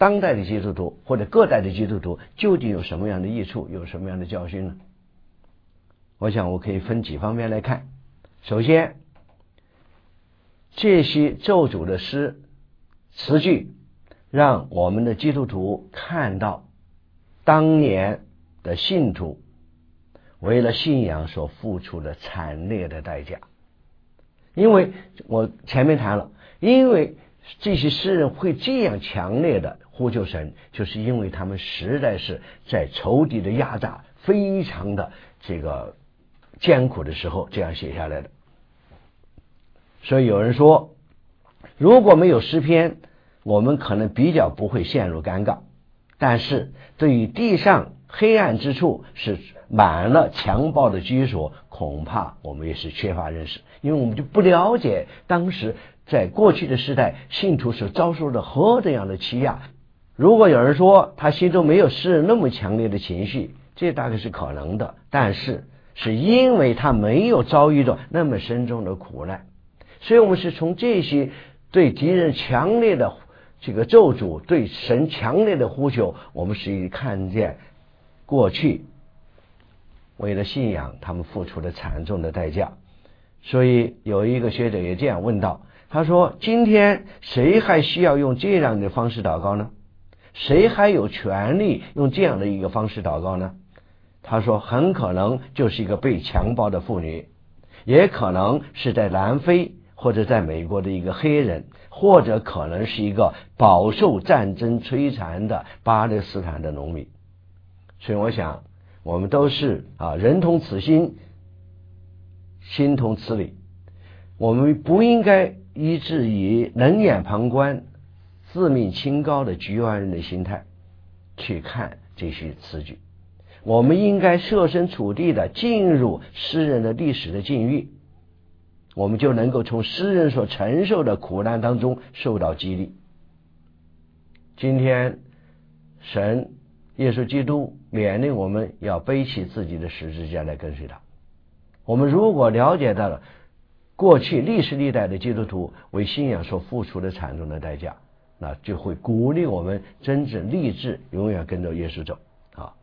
当代的基督徒或者各代的基督徒究竟有什么样的益处，有什么样的教训呢？我想我可以分几方面来看。首先，这些咒诅的诗词句让我们的基督徒看到当年的信徒为了信仰所付出的惨烈的代价。因为我前面谈了，因为这些诗人会这样强烈的呼求神，就是因为他们实在是在仇敌的压榨非常的这个艰苦的时候这样写下来的。所以有人说，如果没有诗篇，我们可能比较不会陷入尴尬，但是对于地上黑暗之处是满了强暴的居所，恐怕我们也是缺乏认识，因为我们就不了解当时在过去的时代信徒所遭受的何等样的欺压。如果有人说他心中没有诗人那么强烈的情绪，这大概是可能的，但是是因为他没有遭遇到那么深重的苦难。所以我们是从这些对敌人强烈的这个咒诅，对神强烈的呼求，我们是看见过去为了信仰他们付出了惨重的代价。所以有一个学者也这样问道，他说，今天谁还需要用这样的方式祷告呢？谁还有权利用这样的一个方式祷告呢？他说，很可能就是一个被强暴的妇女，也可能是在南非或者在美国的一个黑人，或者可能是一个饱受战争摧残的巴勒斯坦的农民。所以我想我们都是啊，人同此心，心同此理，我们不应该以至于冷眼旁观、自命清高的局外人的心态去看这些词句。我们应该设身处地的进入诗人的历史的境遇，我们就能够从诗人所承受的苦难当中受到激励。今天神耶稣基督勉励我们要背起自己的十字架来跟随他。我们如果了解到了过去历史历代的基督徒为信仰所付出的惨重的代价，那就会鼓励我们真正立志永远跟着耶稣走啊。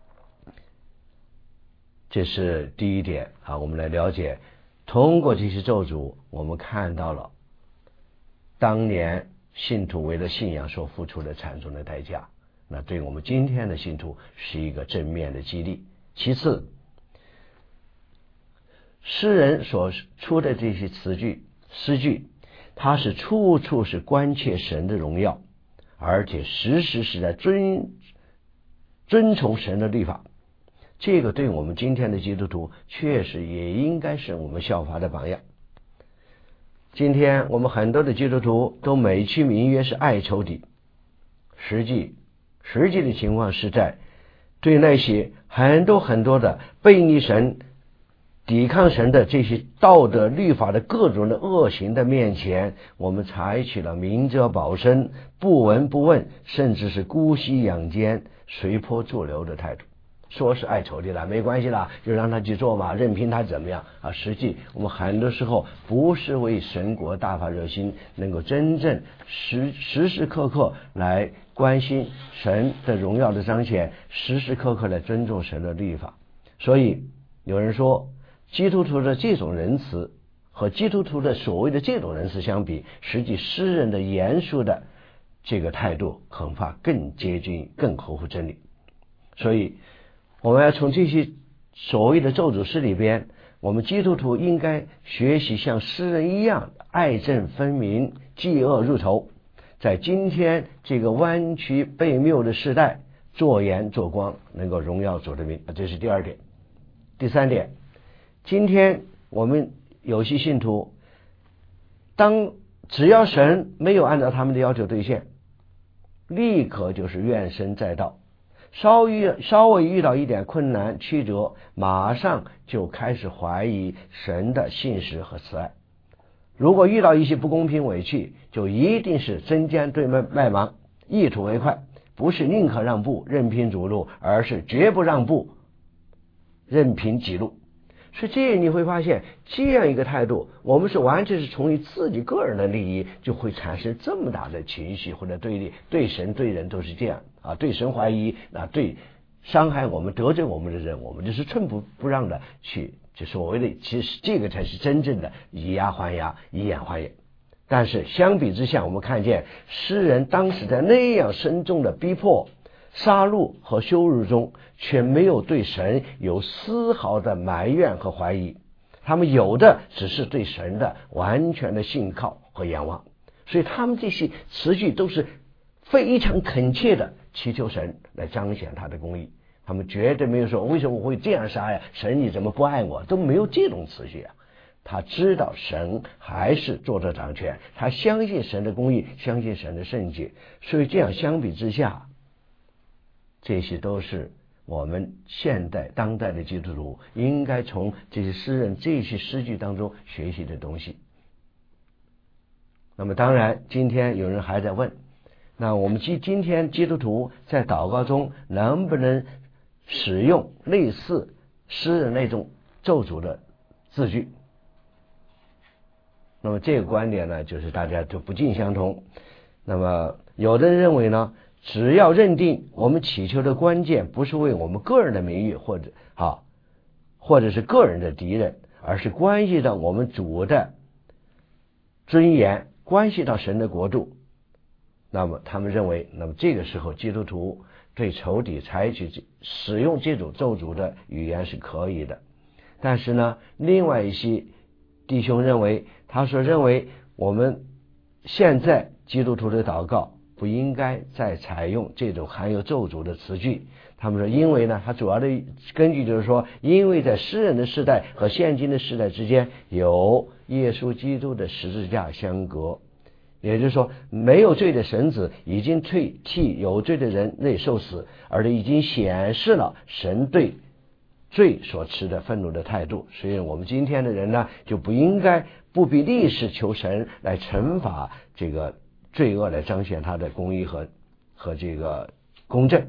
这是第一点啊，我们来了解，通过这些咒诅，我们看到了当年信徒为了信仰所付出的惨重的代价，那对我们今天的信徒是一个正面的激励。其次，诗人所出的这些词句诗句，它是处处是关切神的荣耀，而且时时是在遵遵从神的律法。这个对我们今天的基督徒确实也应该是我们效法的榜样。今天我们很多的基督徒都美其名曰是爱仇敌，实际实际的情况是在对那些很多很多的背逆神、抵抗神的这些道德律法的各种的恶行的面前，我们采取了明哲保身、不闻不问，甚至是姑息养奸、随波逐流的态度。说是爱仇敌了，没关系啦，就让他去做嘛，任凭他怎么样啊。实际我们很多时候不是为神国大发热心，能够真正时时时刻刻来关心神的荣耀的彰显，时时刻刻来尊重神的律法。所以有人说，基督徒的这种仁慈和基督徒的所谓的这种仁慈相比，实际诗人的严肃的这个态度恐怕更接近、更合乎真理。所以我们要从这些所谓的咒诅诗里边，我们基督徒应该学习像诗人一样爱憎分明、嫉恶入仇，在今天这个弯曲悖谬的时代做盐做光，能够荣耀主的名。这是第二点。第三点，今天我们有些信徒，当只要神没有按照他们的要求兑现，立刻就是怨声载道，稍遇稍微遇到一点困难曲折，马上就开始怀疑神的信实和慈爱。如果遇到一些不公平委屈，就一定是针尖对麦芒，一吐为快，不是宁可让步任凭主路，而是绝不让步任凭己路。 所以这你会发现，这样一个态度，我们是完全是从于自己个人的利益，就会产生这么大的情绪或者对立，对神对人都是这样啊，对神怀疑，那对伤害我们得罪我们的人，我们就是寸步不让的去，就所谓的，其实这个才是真正的以牙还牙，以眼还眼。但是相比之下，我们看见诗人当时在那样深重的逼迫、杀戮和羞辱中，却没有对神有丝毫的埋怨和怀疑，他们有的只是对神的完全的信靠和仰望。所以他们这些词句都是非常恳切的祈求神来彰显他的公义，他们绝对没有说为什么我会这样杀呀，神你怎么不爱我，都没有这种词句啊。他知道神还是做着掌权，他相信神的公义，相信神的圣洁，所以这样相比之下，这些都是我们现代当代的基督徒应该从这些诗人这些诗句当中学习的东西。那么当然今天有人还在问，那我们今今天基督徒在祷告中能不能使用类似诗人那种咒诅的字句？那么这个观点呢，就是大家就不尽相同。那么有的人认为呢，只要认定我们祈求的关键不是为我们个人的名誉或者好，或者是个人的敌人，而是关系到我们主的尊严，关系到神的国度，那么他们认为，那么这个时候基督徒对仇敌采取使用这种咒诅的语言是可以的。但是呢，另外一些弟兄认为，他说认为我们现在基督徒的祷告不应该再采用这种含有咒诅的词句。他们说因为呢，他主要的根据就是说，因为在诗人的时代和现今的时代之间有耶稣基督的十字架相隔，也就是说没有罪的神子已经替替有罪的人类受死，而已经显示了神对罪所持的愤怒的态度。所以我们今天的人呢，就不应该不必立时求神来惩罚这个罪恶，来彰显他的公义和和这个公正，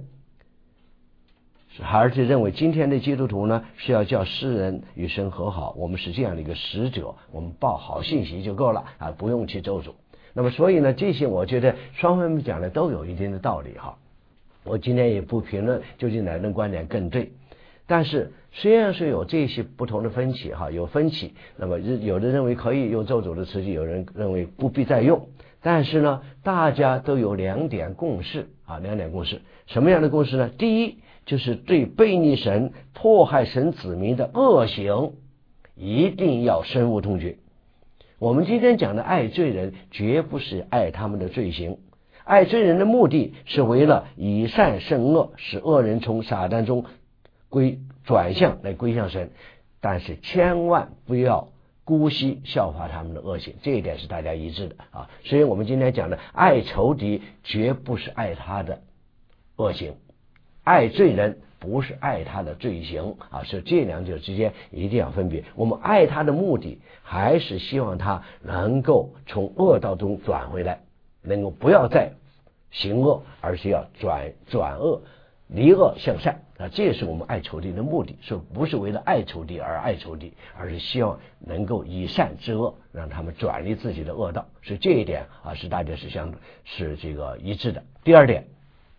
而且认为今天的基督徒呢，是要叫世人与神和好，我们是这样的一个使者，我们报好信息就够了啊，不用去咒诅。那么所以呢，这些我觉得双方面讲的都有一定的道理哈。我今天也不评论究竟哪种观点更对，但是虽然是有这些不同的分歧哈，有分歧，那么有的认为可以用咒诅的词句，有人认为不必再用，但是呢，大家都有两点共识啊，两点共识。什么样的共识呢？第一，就是对悖逆神、迫害神子民的恶行一定要深恶痛绝。我们今天讲的爱罪人，绝不是爱他们的罪行，爱罪人的目的是为了以善胜恶，使恶人从撒旦中归转向来归向神，但是千万不要姑息效法他们的恶行，这一点是大家一致的啊。所以我们今天讲的爱仇敌，绝不是爱他的恶行，爱罪人不是爱他的罪行啊，所以这两者之间一定要分别。我们爱他的目的，还是希望他能够从恶道中转回来，能够不要再行恶，而是要转转恶，离恶向善啊，这也是我们爱仇敌的目的，所以不是为了爱仇敌而爱仇敌，而是希望能够以善制恶，让他们转离自己的恶道。所以这一点啊，是大家是相是这个一致的。第二点，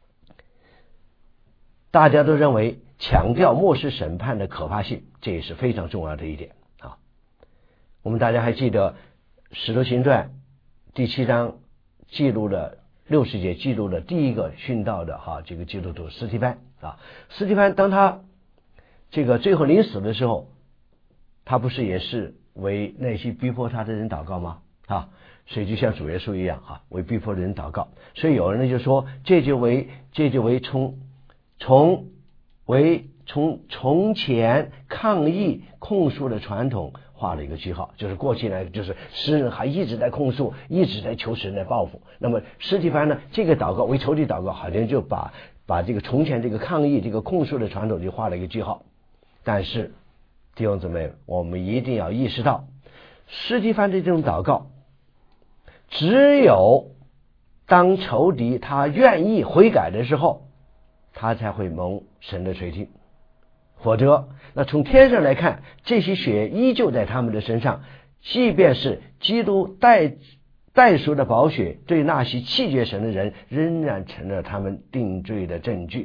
大家都认为强调末世审判的可怕性，这也是非常重要的一点啊。我们大家还记得《使徒行传》第七章记录了六十节，记录了第一个殉道的哈、啊、这个基督徒司提反啊。司提反当他这个最后临死的时候，他不是也是为那些逼迫他的人祷告吗？啊，所以就像主耶稣一样啊，为逼迫的人祷告。所以有人就说，这就为这就为从从为从从前抗议控诉的传统画了一个句号，就是过去呢，就是诗人还一直在控诉，一直在求神来报复。那么司提反呢，这个祷告为仇敌祷告，好像就把把这个从前这个抗议这个控诉的传统就画了一个句号。但是弟兄姊妹，我们一定要意识到，司提反的这种祷告，只有当仇敌他愿意悔改的时候，他才会蒙神的垂听。 否则那从天上来看，这些血依旧在他们的身上，即便是基督代代赎的宝血，对那些弃绝神的人仍然成了他们定罪的证据。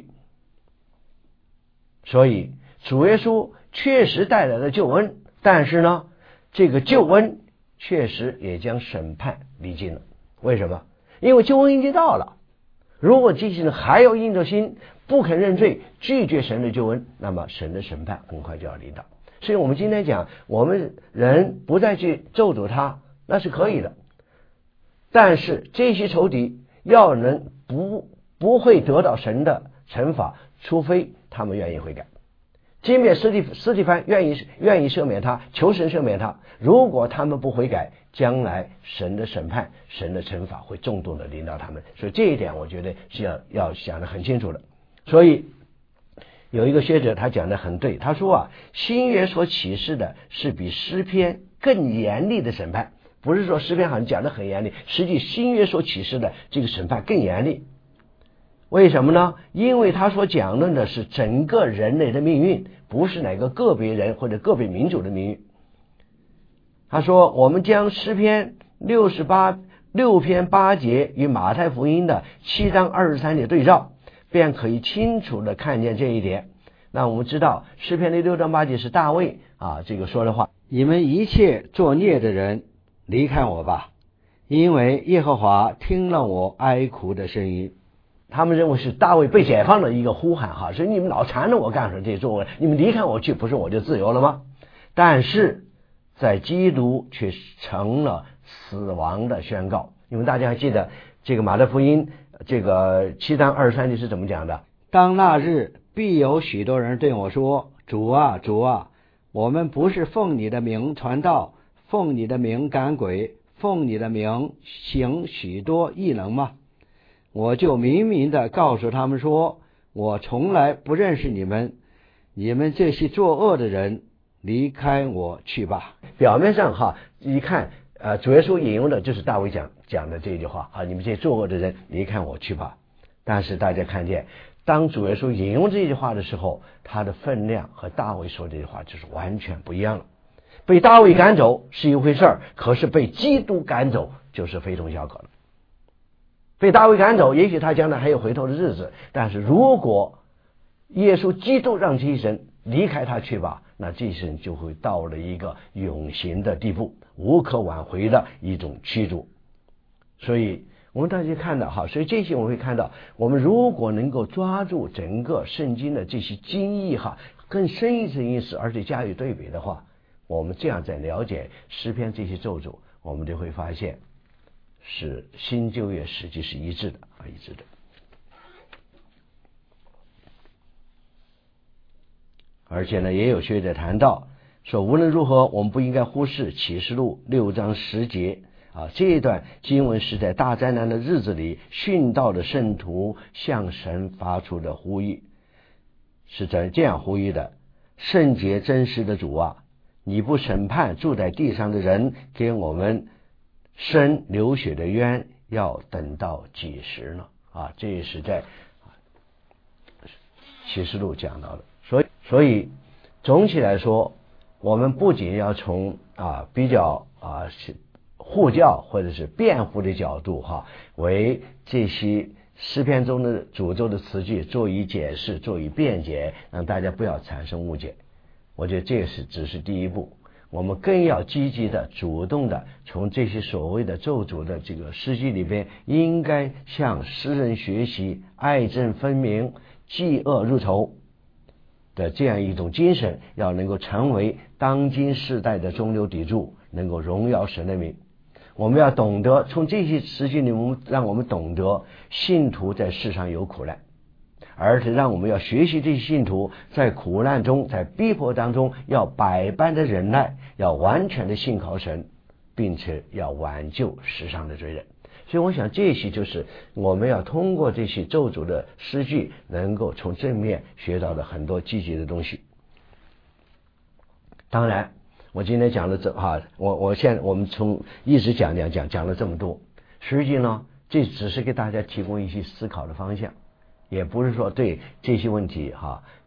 所以主耶稣确实带来了救恩，但是呢，这个救恩确实也将审判离近了。为什么？因为救恩已经到了，如果这些人还要硬着心不肯认罪，拒绝神的救恩，那么神的审判很快就要临到。所以我们今天讲，我们人不再去咒诅他，那是可以的，但是这些仇敌要能不不会得到神的惩罚，除非他们愿意悔改。即便斯蒂斯蒂芬愿意愿意赦免他，求神赦免他，如果他们不悔改，将来神的审判、神的惩罚会重重的临到他们。所以这一点我觉得是要要想得很清楚的。所以有一个学者他讲得很对，他说啊，新约所启示的是比诗篇更严厉的审判，不是说诗篇好像讲得很严厉，实际新约所启示的这个审判更严厉。为什么呢？因为他所讲论的是整个人类的命运，不是哪个个别人或者个别民族的命运。他说我们将诗篇六十八六篇八节与马太福音的七章二十三节对照，便可以清楚的看见这一点。那我们知道诗篇的六章八节是大卫啊这个说的话， 你们一切作孽的人离开我吧，因为耶和华听了我哀哭的声音。 他们认为是大卫被解放的一个呼喊哈，所以你们老缠着我干什么这些作为，你们离开我去，不是我就自由了吗？但是在基督却成了死亡的宣告。因为大家还记得这个马太福音这个七章二十三节是怎么讲的？ 当那日必有许多人对我说，主啊主啊，我们不是奉你的名传道，奉你的名赶鬼，奉你的名行许多异能吗？我就明明的告诉他们说，我从来不认识你们，你们这些作恶的人，离开我去吧。 表面上哈一看呃，主耶稣引用的就是大卫讲讲的这句话啊，你们这些作恶的人，离开我去吧。但是大家看见，当主耶稣引用这句话的时候，他的分量和大卫说这句话就是完全不一样了。被大卫赶走是一回事儿，可是被基督赶走就是非同小可了。被大卫赶走，也许他将来还有回头的日子，但是如果耶稣基督让这些人离开他去吧，那这些人就会到了一个永刑的地步，无可挽回的一种驱逐。所以我们大家看到哈，所以这些我们会看到，我们如果能够抓住整个圣经的这些精义哈，更深一层意思，而且加以对比的话，我们这样在了解诗篇这些咒诅，我们就会发现是新旧约实际是一致的啊，一致的。而且呢，也有学者谈到说，无论如何，我们不应该忽视启示录六章十节啊，这一段经文是在大灾难的日子里，殉道的圣徒向神发出的呼吁，是这样呼吁的：圣洁真实的主啊，你不审判住在地上的人，给我们生流血的冤，要等到几时呢？啊，这也是在启示录讲到的。所以，所以总体来说，我们不仅要从啊比较啊护教或者是辩护的角度哈，为这些诗篇中的诅咒的词句做以解释、做以辩解，让大家不要产生误解。我觉得这是只是第一步。我们更要积极的、主动的，从这些所谓的咒诅的这个诗句里边，应该向诗人学习爱憎分明、嫉恶入仇的这样一种精神，要能够成为当今世代的中流砥柱，能够荣耀神的名。我们要懂得从这些诗句里，我们让我们懂得信徒在世上有苦难，而且让我们要学习这些信徒在苦难中、在逼迫当中要百般的忍耐，要完全的信靠神，并且要挽救世上的罪人。所以我想这些就是我们要通过这些咒诅的诗句，能够从正面学到的很多积极的东西。当然我今天讲了这哈，我我现在我们从一直讲讲讲讲了这么多，实际呢这只是给大家提供一些思考的方向，也不是说对这些问题哈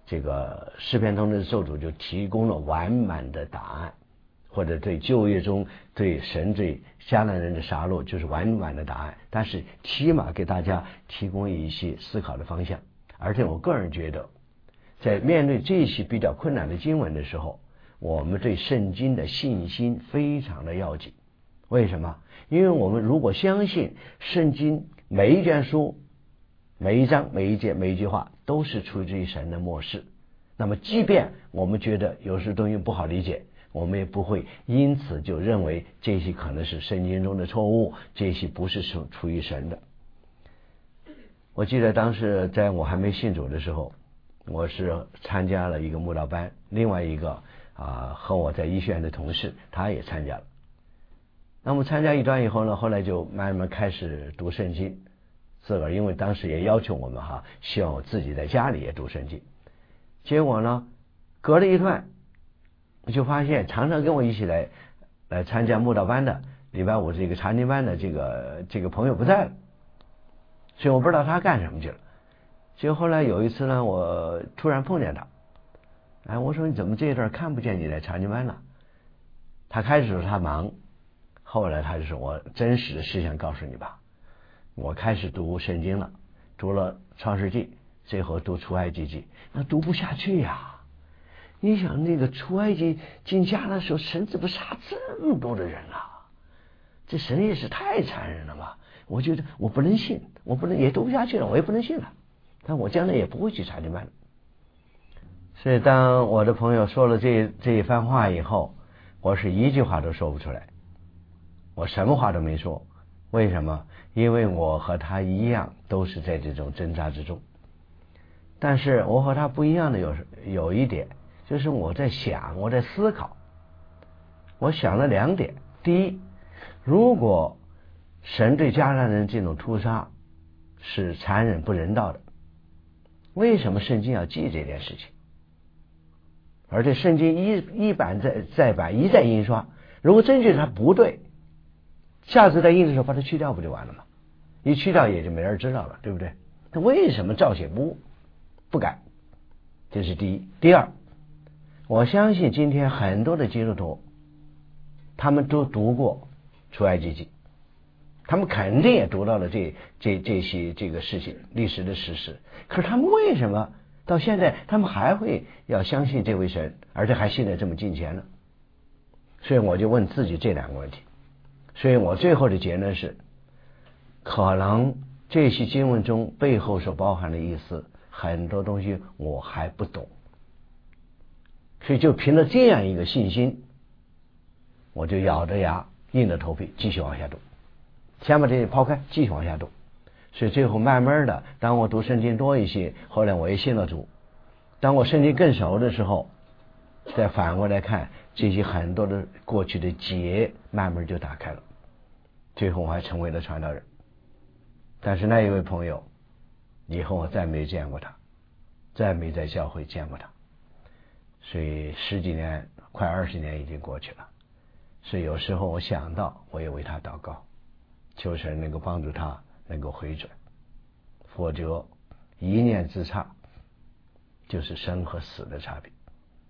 这个诗篇中的咒诅就提供了完满的答案，或者对旧约中对神对迦南人的杀戮就是完满的答案，但是起码给大家提供一些思考的方向。而且我个人觉得，在面对这些比较困难的经文的时候，我们对圣经的信心非常的要紧。为什么？因为我们如果相信圣经每一卷书、每一章、每一节、每一句话都是出自于神的默示，那么即便我们觉得有时东西不好理解，我们也不会因此就认为这些可能是圣经中的错误，这些不是出于神的。我记得当时在我还没信主的时候，我是参加了一个慕道班，另外一个啊和我在医学院的同事他也参加了。那么参加一段以后呢，后来就慢慢开始读圣经，自个儿因为当时也要求我们哈，希望我自己在家里也读圣经。结果呢，隔了一段，我就发现常常跟我一起来来参加慕道班的礼拜五这个查经班的这个这个朋友不在了，所以我不知道他干什么去了。结果后来有一次呢，我突然碰见他，哎，我说你怎么这一段看不见你来查经班了？他开始说他忙，后来他就说我真实的事情告诉你吧，我开始读圣经了，读了创世纪，最后读出埃及记，那读不下去呀。你想那个出埃及进迦南的时候，神怎么杀这么多的人啊？这神也是太残忍了吧！我觉得我不能信，我不能也读不下去了，我也不能信了。但我将来也不会去查经班了。所以当我的朋友说了这这一番话以后，我是一句话都说不出来，我什么话都没说。为什么？因为我和他一样都是在这种挣扎之中。但是我和他不一样的有有一点，就是我在想，我在思考。我想了两点。第一，如果神对迦南人这种屠杀是残忍不人道的，为什么圣经要记这件事情？而且圣经一一版再再版，一再印刷，如果真觉得它不对，下次再印的时候把它去掉不就完了吗？一去掉也就没人知道了，对不对？那为什么照写不不改？这是第一。第二，我相信今天很多的基督徒他们都读过出埃及记，他们肯定也读到了这这这些这个事情历史的事实，可是他们为什么到现在他们还会要相信这位神，而且还信得这么近前呢？所以我就问自己这两个问题。所以我最后的结论是，可能这些经文中背后所包含的意思很多东西我还不懂，所以就凭着这样一个信心，我就咬着牙硬着头皮继续往下读，先把这些抛开，继续往下读。所以最后慢慢的，当我读圣经多一些，后来我也信了主，当我圣经更熟的时候，再反过来看这些很多的过去的结慢慢就打开了，最后我还成为了传道人。但是那一位朋友以后我再没见过他，再没在教会见过他，所以十几年快二十年已经过去了。所以有时候我想到，我也为他祷告，求神能够帮助他能够回转，否则一念之差就是生和死的差别。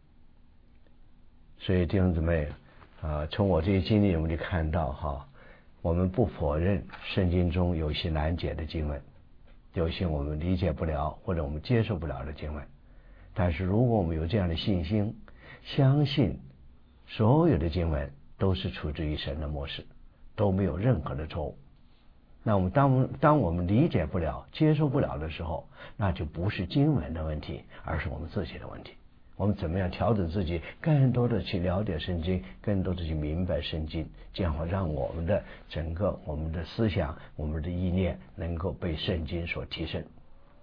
所以弟兄姊妹啊，从我这些经历我们就看到哈，我们不否认圣经中有一些难解的经文，有一些我们理解不了或者我们接受不了的经文，但是如果我们有这样的信心，相信所有的经文都是出自于神的默示，都没有任何的错误，那我们当当我们理解不了接受不了的时候，那就不是经文的问题，而是我们自己的问题。我们怎么样调整自己，更多的去了解圣经，更多的去明白圣经，这样会让我们的整个我们的思想我们的意念能够被圣经所提升。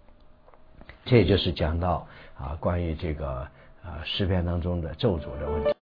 这就是讲到啊关于这个啊诗篇当中的咒诅的问题。